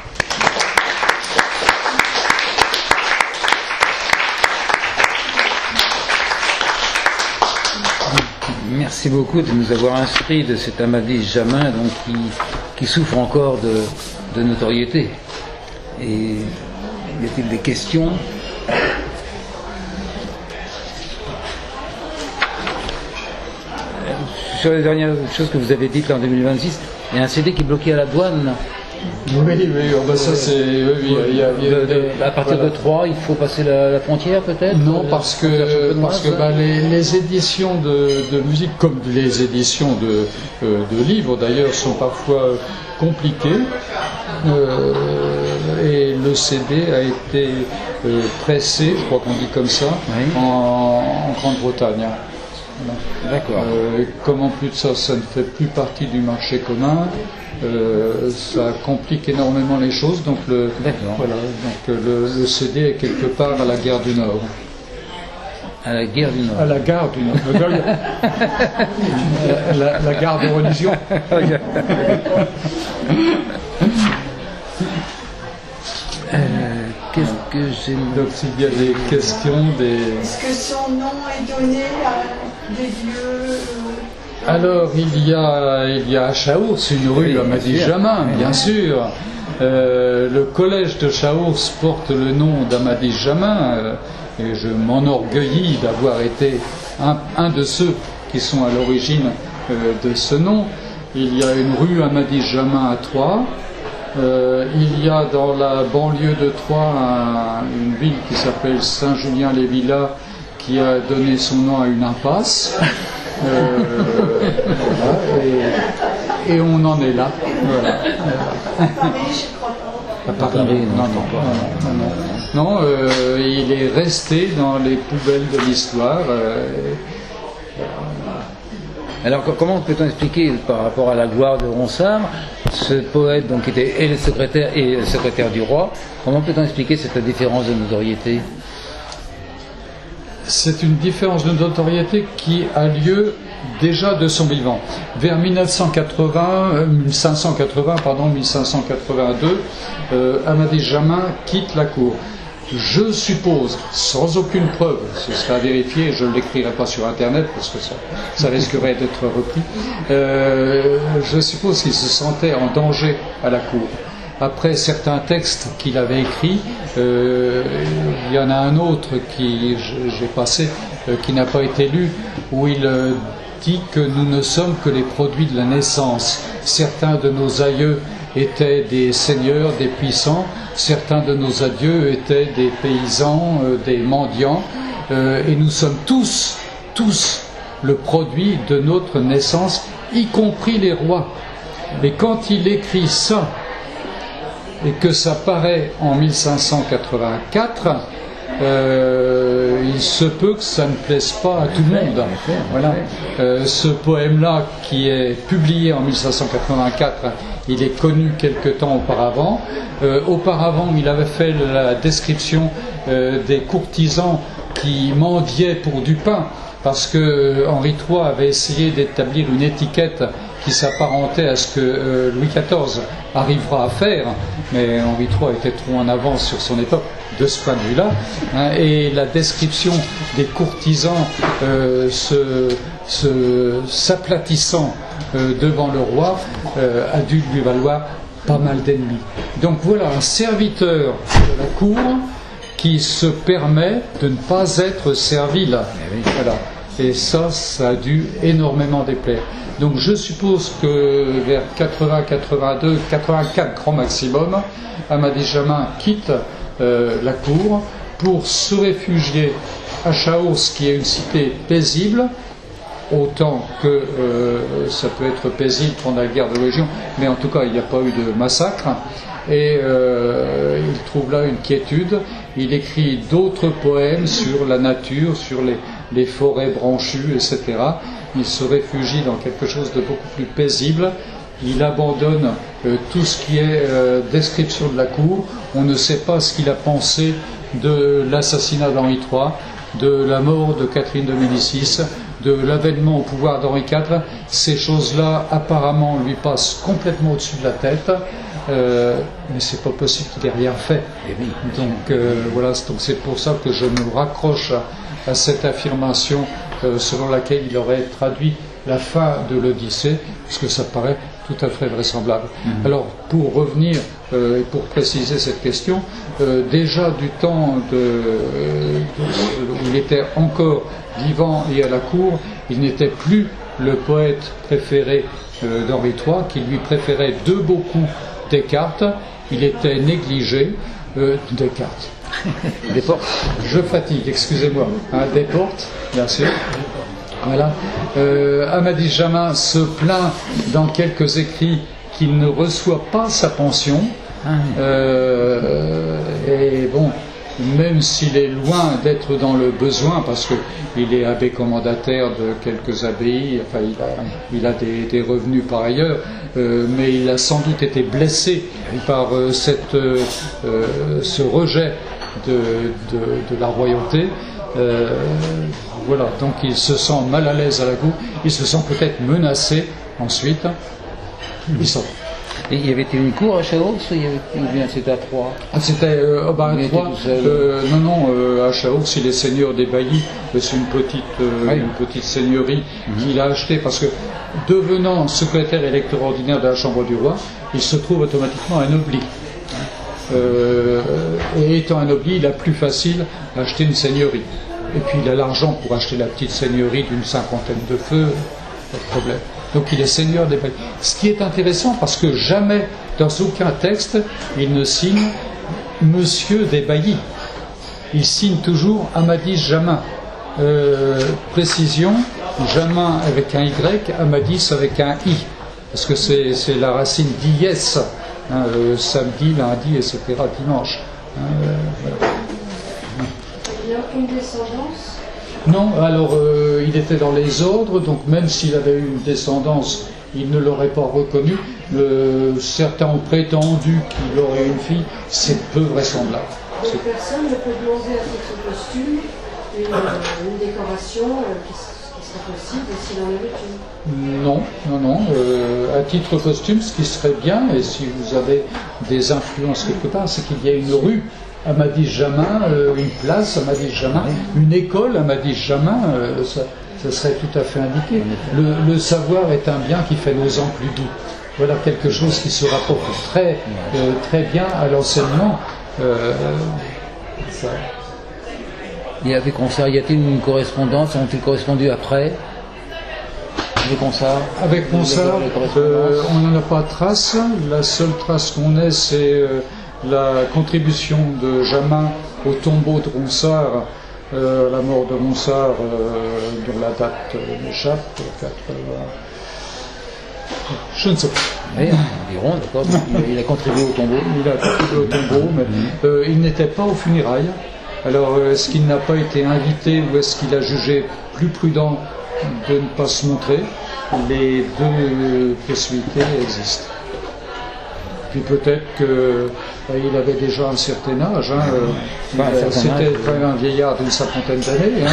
Merci beaucoup de nous avoir instruits de cet Amadis Jamin, donc qui souffre encore de notoriété. Et y a-t-il des questions? Sur les dernières choses que vous avez dites là en 2026, il y a un CD qui est bloqué à la douane. Oui, ça c'est... à partir de 3, il faut passer la frontière peut-être? Non, parce que les éditions de musique, comme les éditions de livres d'ailleurs, sont parfois compliquées. Et le CD a été pressé, je crois qu'on dit comme ça, oui, en Grande-Bretagne. D'accord. Comme en plus de ça, ça ne fait plus partie du marché commun, ça complique énormément les choses. Donc le CD est quelque part à la gare du Nord. À la guerre du Nord. À la gare du Nord. la gare de religion. Qu'est-ce que j'ai... Donc s'il y a des questions, Est-ce que son nom est donné à des lieux Alors il y a à Chaource une rue Amadis Jamin, bien sûr. Le collège de Chaource porte le nom d'Amadis Jamin, et je m'enorgueillis d'avoir été un de ceux qui sont à l'origine de ce nom. Il y a une rue Amadis Jamin à Troyes. Il y a dans la banlieue de Troyes une ville qui s'appelle Saint-Julien-les-Villas, qui a donné son nom à une impasse. Voilà, et on en est là. Voilà. à Paris, je crois pas. À Paris, non, il est resté dans les poubelles de l'histoire. Alors comment peut-on expliquer par rapport à la gloire de Ronsard, ce poète donc qui était le secrétaire du roi, comment peut-on expliquer cette différence de notoriété? C'est une différence de notoriété qui a lieu déjà de son vivant. Vers 1582, Amadis Jamin quitte la cour. Je suppose, sans aucune preuve, ce sera à vérifier, je ne l'écrirai pas sur Internet parce que ça risquerait d'être repris, je suppose qu'il se sentait en danger à la cour. Après certains textes qu'il avait écrits, il y en a un autre qui j'ai passé, qui n'a pas été lu, où il dit que nous ne sommes que les produits de la naissance. Certains de nos aïeux étaient des seigneurs, des puissants, certains de nos adieux étaient des paysans, des mendiants, et nous sommes tous le produit de notre naissance, y compris les rois. Et quand il écrit ça, et que ça paraît en 1584, il se peut que ça ne plaise pas à tout le monde. Voilà. Ce poème-là, qui est publié en 1584, il est connu quelque temps auparavant. Auparavant, il avait fait la description des courtisans qui mendiaient pour du pain, parce que Henri III avait essayé d'établir une étiquette qui s'apparentait à ce que Louis XIV arrivera à faire, mais Henri III était trop en avance sur son époque de ce point de vue-là, et la description des courtisans s'aplatissant devant le roi a dû lui valoir pas mal d'ennemis. Donc voilà un serviteur de la cour qui se permet de ne pas être servile. Voilà. Et ça a dû énormément déplaire. Donc je suppose que vers 80, 82, 84 grand maximum, Amadis Jamin quitte la cour pour se réfugier à Chaours, qui est une cité paisible, autant que ça peut être paisible pendant la guerre de religion, mais en tout cas il n'y a pas eu de massacre. Et il trouve là une quiétude. Il écrit d'autres poèmes sur la nature, sur les forêts branchues, etc. Il se réfugie dans quelque chose de beaucoup plus paisible. Il abandonne tout ce qui est description de la cour. On ne sait pas ce qu'il a pensé de l'assassinat d'Henri III, de la mort de Catherine de Médicis, de l'avènement au pouvoir d'Henri IV. Ces choses-là, apparemment, lui passent complètement au-dessus de la tête. Mais c'est pas possible qu'il ait rien fait. Donc voilà, donc c'est pour ça que je me raccroche à cette affirmation selon laquelle il aurait traduit la fin de l'Odyssée, parce que ça paraît tout à fait vraisemblable. Alors, pour revenir et pour préciser cette question, déjà du temps où il était encore vivant et à la cour, il n'était plus le poète préféré d'Henri III, qui lui préférait de beaucoup Descartes. Il était négligé. Descartes. Desportes. Je fatigue, excusez-moi. Desportes, bien sûr. Voilà. Amadis Jamin se plaint dans quelques écrits qu'il ne reçoit pas sa pension. Et bon, même s'il est loin d'être dans le besoin, parce qu'il est abbé commendataire de quelques abbayes, enfin il a des revenus par ailleurs, mais il a sans doute été blessé par ce rejet de la royauté. Voilà, donc il se sent mal à l'aise à la cour, il se sent peut-être menacé ensuite. Il sort. Et il y avait une cour à Chaours ou bien c'était à Troyes? C'était à Troyes. Non, à Chaours, il est seigneur des baillis. C'est une petite seigneurie qu'il a achetée parce que, devenant secrétaire électeur ordinaire de la Chambre du Roi, il se trouve automatiquement anobli. Et étant anobli, il a plus facile à acheter une seigneurie. Et puis il a l'argent pour acheter la petite seigneurie d'une 50aine de feux, pas de problème. Donc il est seigneur des baillis. Ce qui est intéressant parce que jamais, dans aucun texte, il ne signe Monsieur des baillis. Il signe toujours Amadis Jamin. Précision, Jamin avec un Y, Amadis avec un I. Parce que c'est la racine d'ies, samedi, lundi, etc., dimanche. Voilà. Il n'y a aucune descendance? Non, alors il était dans les ordres, donc même s'il avait eu une descendance, il ne l'aurait pas reconnue. Certains ont prétendu qu'il aurait une fille, c'est peu vraisemblable. Donc personne ne peut demander à titre posthume une décoration qui serait possible s'il en avait une? Non. À titre posthume, ce qui serait bien, et si vous avez des influences quelque part, c'est qu'il y a une rue Amadis Jamin, une place Amadis Jamin, une école Amadis Jamin, ça serait tout à fait indiqué. Le savoir est un bien qui fait nos ans plus doux. Voilà quelque chose qui se rapporte très bien à l'enseignement. Il y avait Consart, y a-t-il une correspondance? Ont-ils correspondu après? Avec Consart, on n'en a pas de trace. La seule trace qu'on ait, c'est la contribution de Jamin au tombeau de Ronsard, la mort de Ronsard, dont la date m'échappe, 80. Je ne sais pas. Oui, environ, d'accord. Il a contribué au tombeau. Il a contribué au tombeau, mais il n'était pas aux funérailles. Alors, est-ce qu'il n'a pas été invité ou est-ce qu'il a jugé plus prudent de ne pas se montrer? Les deux possibilités existent. Puis peut-être qu'il avait déjà un certain âge. C'était quand même un vieillard d'une 50aine d'années.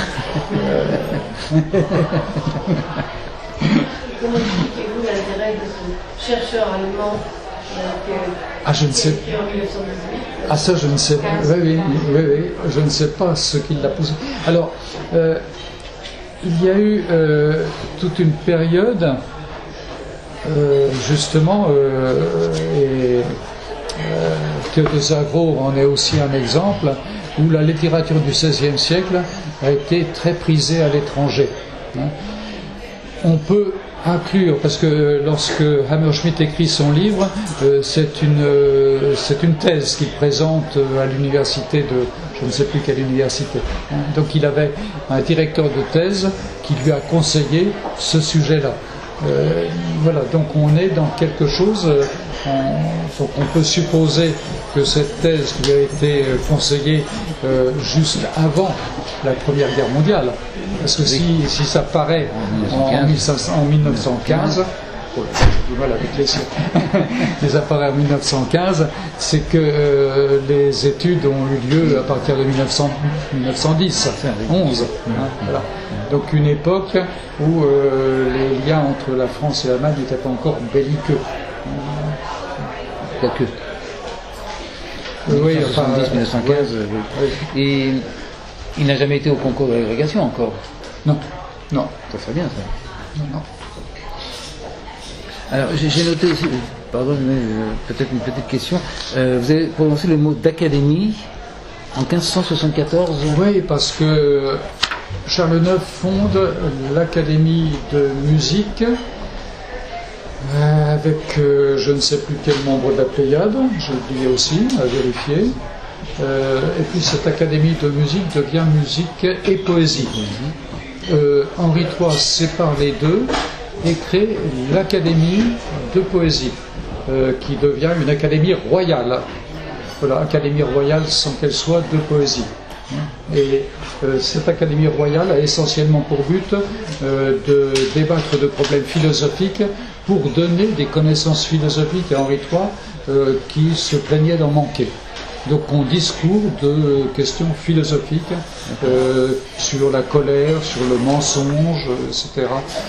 Comment expliquez-vous l'intérêt de ce chercheur allemand je ne sais pas. Ça, je ne sais pas. Oui, je ne sais pas ce qui l'a poussé. Alors, il y a eu toute une période, justement, et Théodore Zavro en est aussi un exemple, où la littérature du XVIe siècle a été très prisée à l'étranger. On peut inclure, parce que lorsque Hammerschmidt écrit son livre, c'est une thèse qu'il présente à l'université de, je ne sais plus quelle université. Donc il avait un directeur de thèse qui lui a conseillé ce sujet-là. Voilà, donc on est dans quelque chose, donc on peut supposer que cette thèse lui a été conseillée juste avant la Première Guerre mondiale, parce que si ça paraît en 1915, voilà, avec les siècles. Les appareils en 1915, c'est que les études ont eu lieu à partir de 1910, 11. Voilà. Donc une époque où les liens entre la France et l'Allemagne n'étaient pas encore belliqueux. Quoique. Oui, 1910, 1915. Et il n'a jamais été au concours de l'agrégation encore. Non, non. Ça serait bien ça. Non. Alors j'ai noté, pardon, mais peut-être une petite question. Vous avez prononcé le mot d'académie en 1574. Oui, parce que Charles IX fonde l'Académie de musique avec je ne sais plus quel membre de la Pléiade, je le dis aussi, à vérifier. Et puis cette Académie de musique devient musique et poésie. Henri III sépare les deux et crée l'Académie de poésie, qui devient une Académie royale. Voilà, Académie royale sans qu'elle soit de poésie. Et cette Académie royale a essentiellement pour but de débattre de problèmes philosophiques pour donner des connaissances philosophiques à Henri III qui se plaignait d'en manquer. Donc on discourt de questions philosophiques sur la colère, sur le mensonge, etc.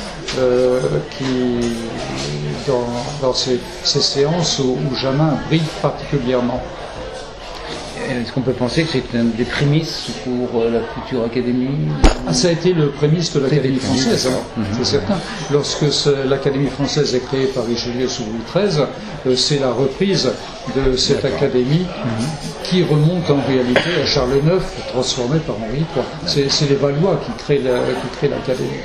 Qui dans ces séances où Jamin brille particulièrement. Est-ce qu'on peut penser que c'est un des prémices pour la future académie? Ça a été le prémisse de l'Académie française, c'est certain. Lorsque l'Académie française est créée par Richelieu sous Louis XIII, c'est la reprise de cette académie qui remonte en réalité à Charles IX, transformé par Henri III. C'est les Valois qui créent l'Académie.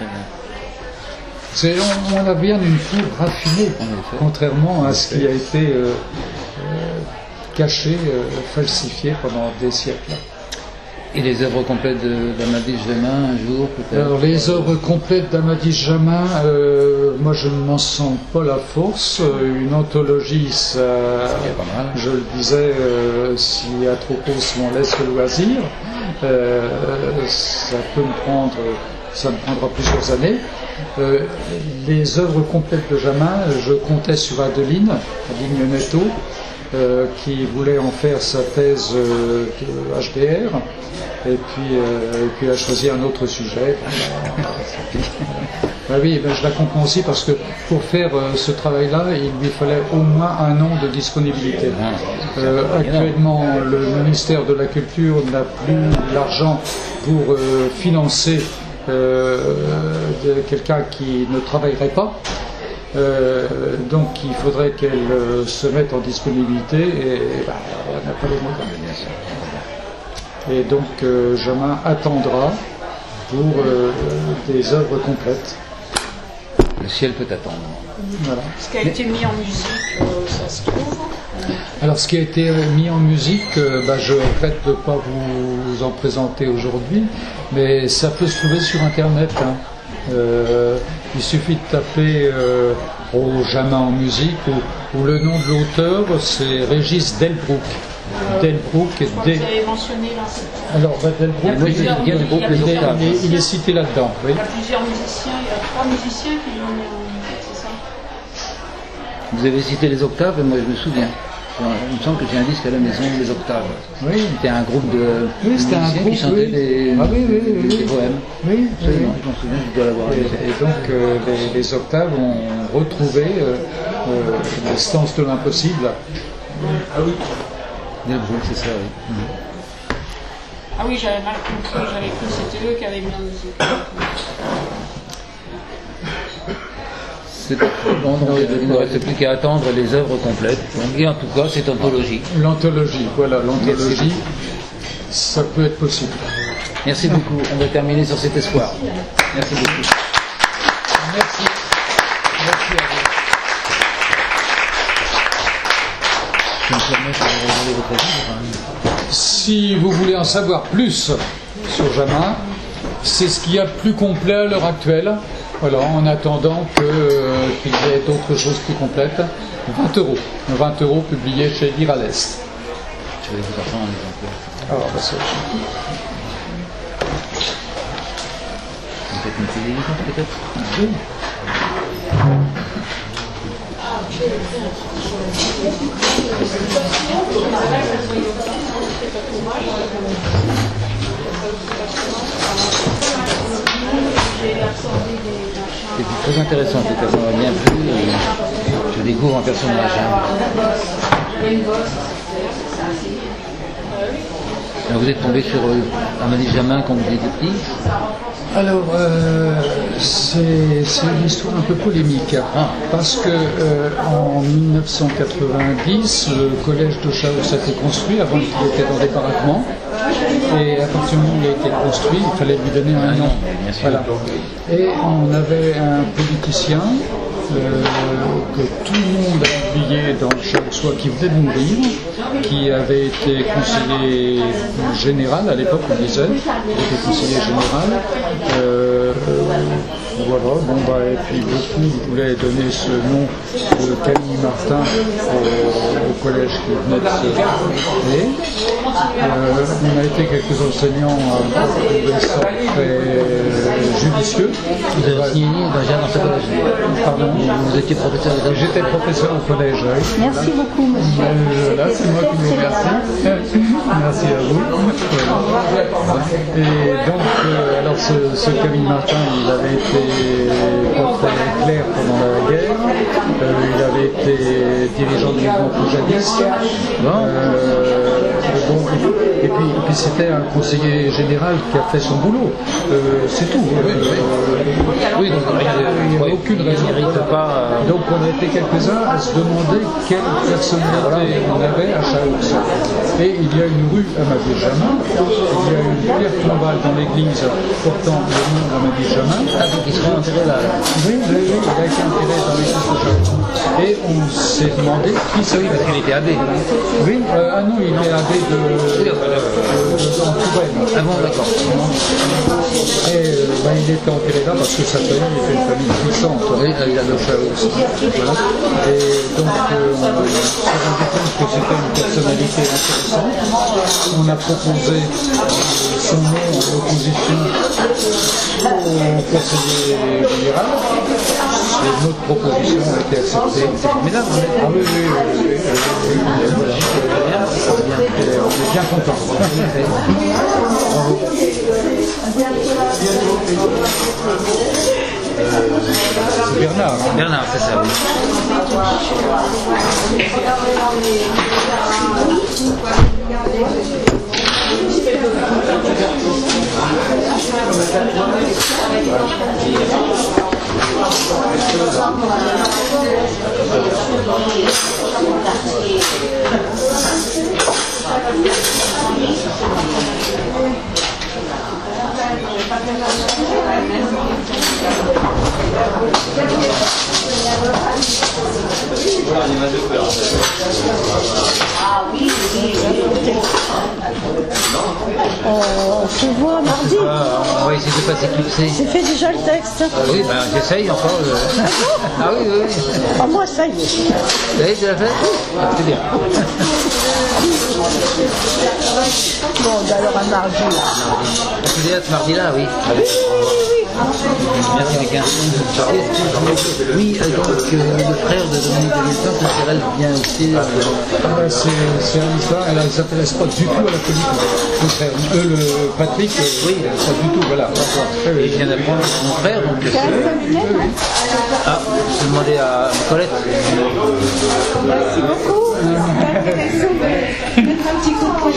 On a bien une foule raffinée, contrairement à ce qui a été caché, falsifié pendant des siècles. Et les œuvres complètes d'Amadis Jamin, un jour peut-être? Alors les œuvres complètes d'Amadis Jamin, moi je ne m'en sens pas la force. Une anthologie, ça, je le disais, si Atropos m'en laisse le loisir, ça me prendra plusieurs années. Les œuvres complètes de Jamin, je comptais sur Adeline Netto, qui voulait en faire sa thèse de HDR, et puis a choisi un autre sujet. Oui, je la comprends aussi parce que pour faire ce travail-là, il lui fallait au moins un an de disponibilité. Actuellement, le ministère de la Culture n'a plus l'argent pour financer quelqu'un qui ne travaillerait pas. Donc il faudrait qu'elle se mette en disponibilité et elle n'a pas les moyens. Et donc Jamin attendra pour des œuvres complètes. Le ciel peut attendre. Voilà. Ce qui a été mis en musique, ça se trouve? Alors ce qui a été mis en musique, je regrette de ne pas vous en présenter aujourd'hui, mais ça peut se trouver sur Internet. Il suffit de taper Jamin en musique ou le nom de l'auteur, c'est Régis Delbrück. Delbrück je crois que vous avez mentionné là. Alors Delbrück, il est cité là-dedans. Oui. Il y a plusieurs musiciens, il y a 3 musiciens qui l'ont mis en musique, c'est ça? Vous avez cité les octaves, et moi je me souviens. Il me semble que j'ai un disque à la maison, les octaves. Oui. C'était un groupe de musiciens qui chantaient des poèmes. Oui, absolument, je m'en souviens, je dois l'avoir. Et donc les octaves ont retrouvé les stances de l'impossible. Ah oui. C'est ça, oui. Ah oui, j'avais mal compris, j'avais cru que c'était eux qui avaient mis en musique. C'est pas bon, il ne reste plus qu'à attendre les œuvres complètes. Et en tout cas, cette anthologie. L'anthologie, voilà, l'anthologie. ça peut être possible. Merci beaucoup. On va terminer sur cet espoir. Merci beaucoup. Merci. Merci à vous. Je me permets de regarder votre livre. Si vous voulez en savoir plus sur Jamin, c'est ce qu'il y a de plus complet à l'heure actuelle. Voilà, en attendant qu'il y ait d'autres choses plus complètes. 20 €. 20 € publié chez Lire à l'Est. Je vais vous apprendre un exemplaire. Alors, bah, c'est... Peut-être une télévision, peut-être. Oui. C'est très intéressant, en tout cas, ça m'a bien plu. Je découvre un personnage. Alors, vous êtes tombé sur Amélie Jamin quand vous étiez petit? Alors, c'est une histoire un peu polémique, parce que en 1990, le collège de Chaos a été construit, avant qu'il était dans des baraquements, et à partir du moment où il a été construit, il fallait lui donner un nom. Voilà. Et on avait un politicien que tout le monde a oublié dans le Chaoussois, qui venait de mourir, qui avait été conseiller général à l'époque, on disait, il était conseiller général. Voilà, bon bah, et puis beaucoup voulaient donner ce nom de Camille Martin au collège qui venait de se créer. On a été quelques enseignants à trouver ça très judicieux. Vous avez enseigné dans ce collège? Pardon? Vous étiez professeur de... J'étais professeur au collège, oui. Merci beaucoup, monsieur. Là, c'est moi qui vous remercie. Merci à vous. Et donc, alors ce Camille Martin, il avait été pas très clair pendant la guerre. Il avait été dirigeant du mouvement poujadiste. Et puis c'était un conseiller général qui a fait son boulot. C'est tout. Oui, donc il n'y a aucune raison. Donc on a été quelques-uns à se demander quelle personnalité on avait à Chaours. Et il y a une rue Amadé Jamin, il y a une pierre tombale dans l'église portant le nom d'Amadé Jamin. Ah, donc il serait enterré là. Oui, il a été enterré dans l'église de Chaours. Et on s'est demandé qui c'est. Oui, parce qu'il était abbé. Oui, ah non, il est abbé de Touraine. Ah bon, d'accord. Et il était enterré là parce que sa famille était une famille puissante. Oui, il a de Chaours. Voilà. Et donc on s'est rendu compte que c'était une personnalité intéressante. On a proposé son nom en opposition au conseiller général. Et notre proposition a été acceptée. Mais là, vous êtes... Ah oui, voilà. On est bien contents. Bravo. C'est Bernard. Hein. Bernard, c'est ça, oui. On se voit mardi. On va essayer de pas s'éclipser. J'ai fait déjà le texte. Oui, ben j'essaye encore. Ah oui, oui, oui. Ah, moi, ça y est. Vous avez déjà fait? Ah, c'est bien. Bon, ben alors à mardi. Le théâtre mardi là, oui. Merci quelqu'un. Oui, donc le frère de Dominique de Villepin, sa sœur, elle vient aussi. C'est Anissa, elle ne s'intéresse pas du tout à la politique. Le frère, le Patrick, oui, pas du tout, voilà. Et il vient d'apprendre mon frère, donc. Ah, je vais demander à Colette. Merci beaucoup.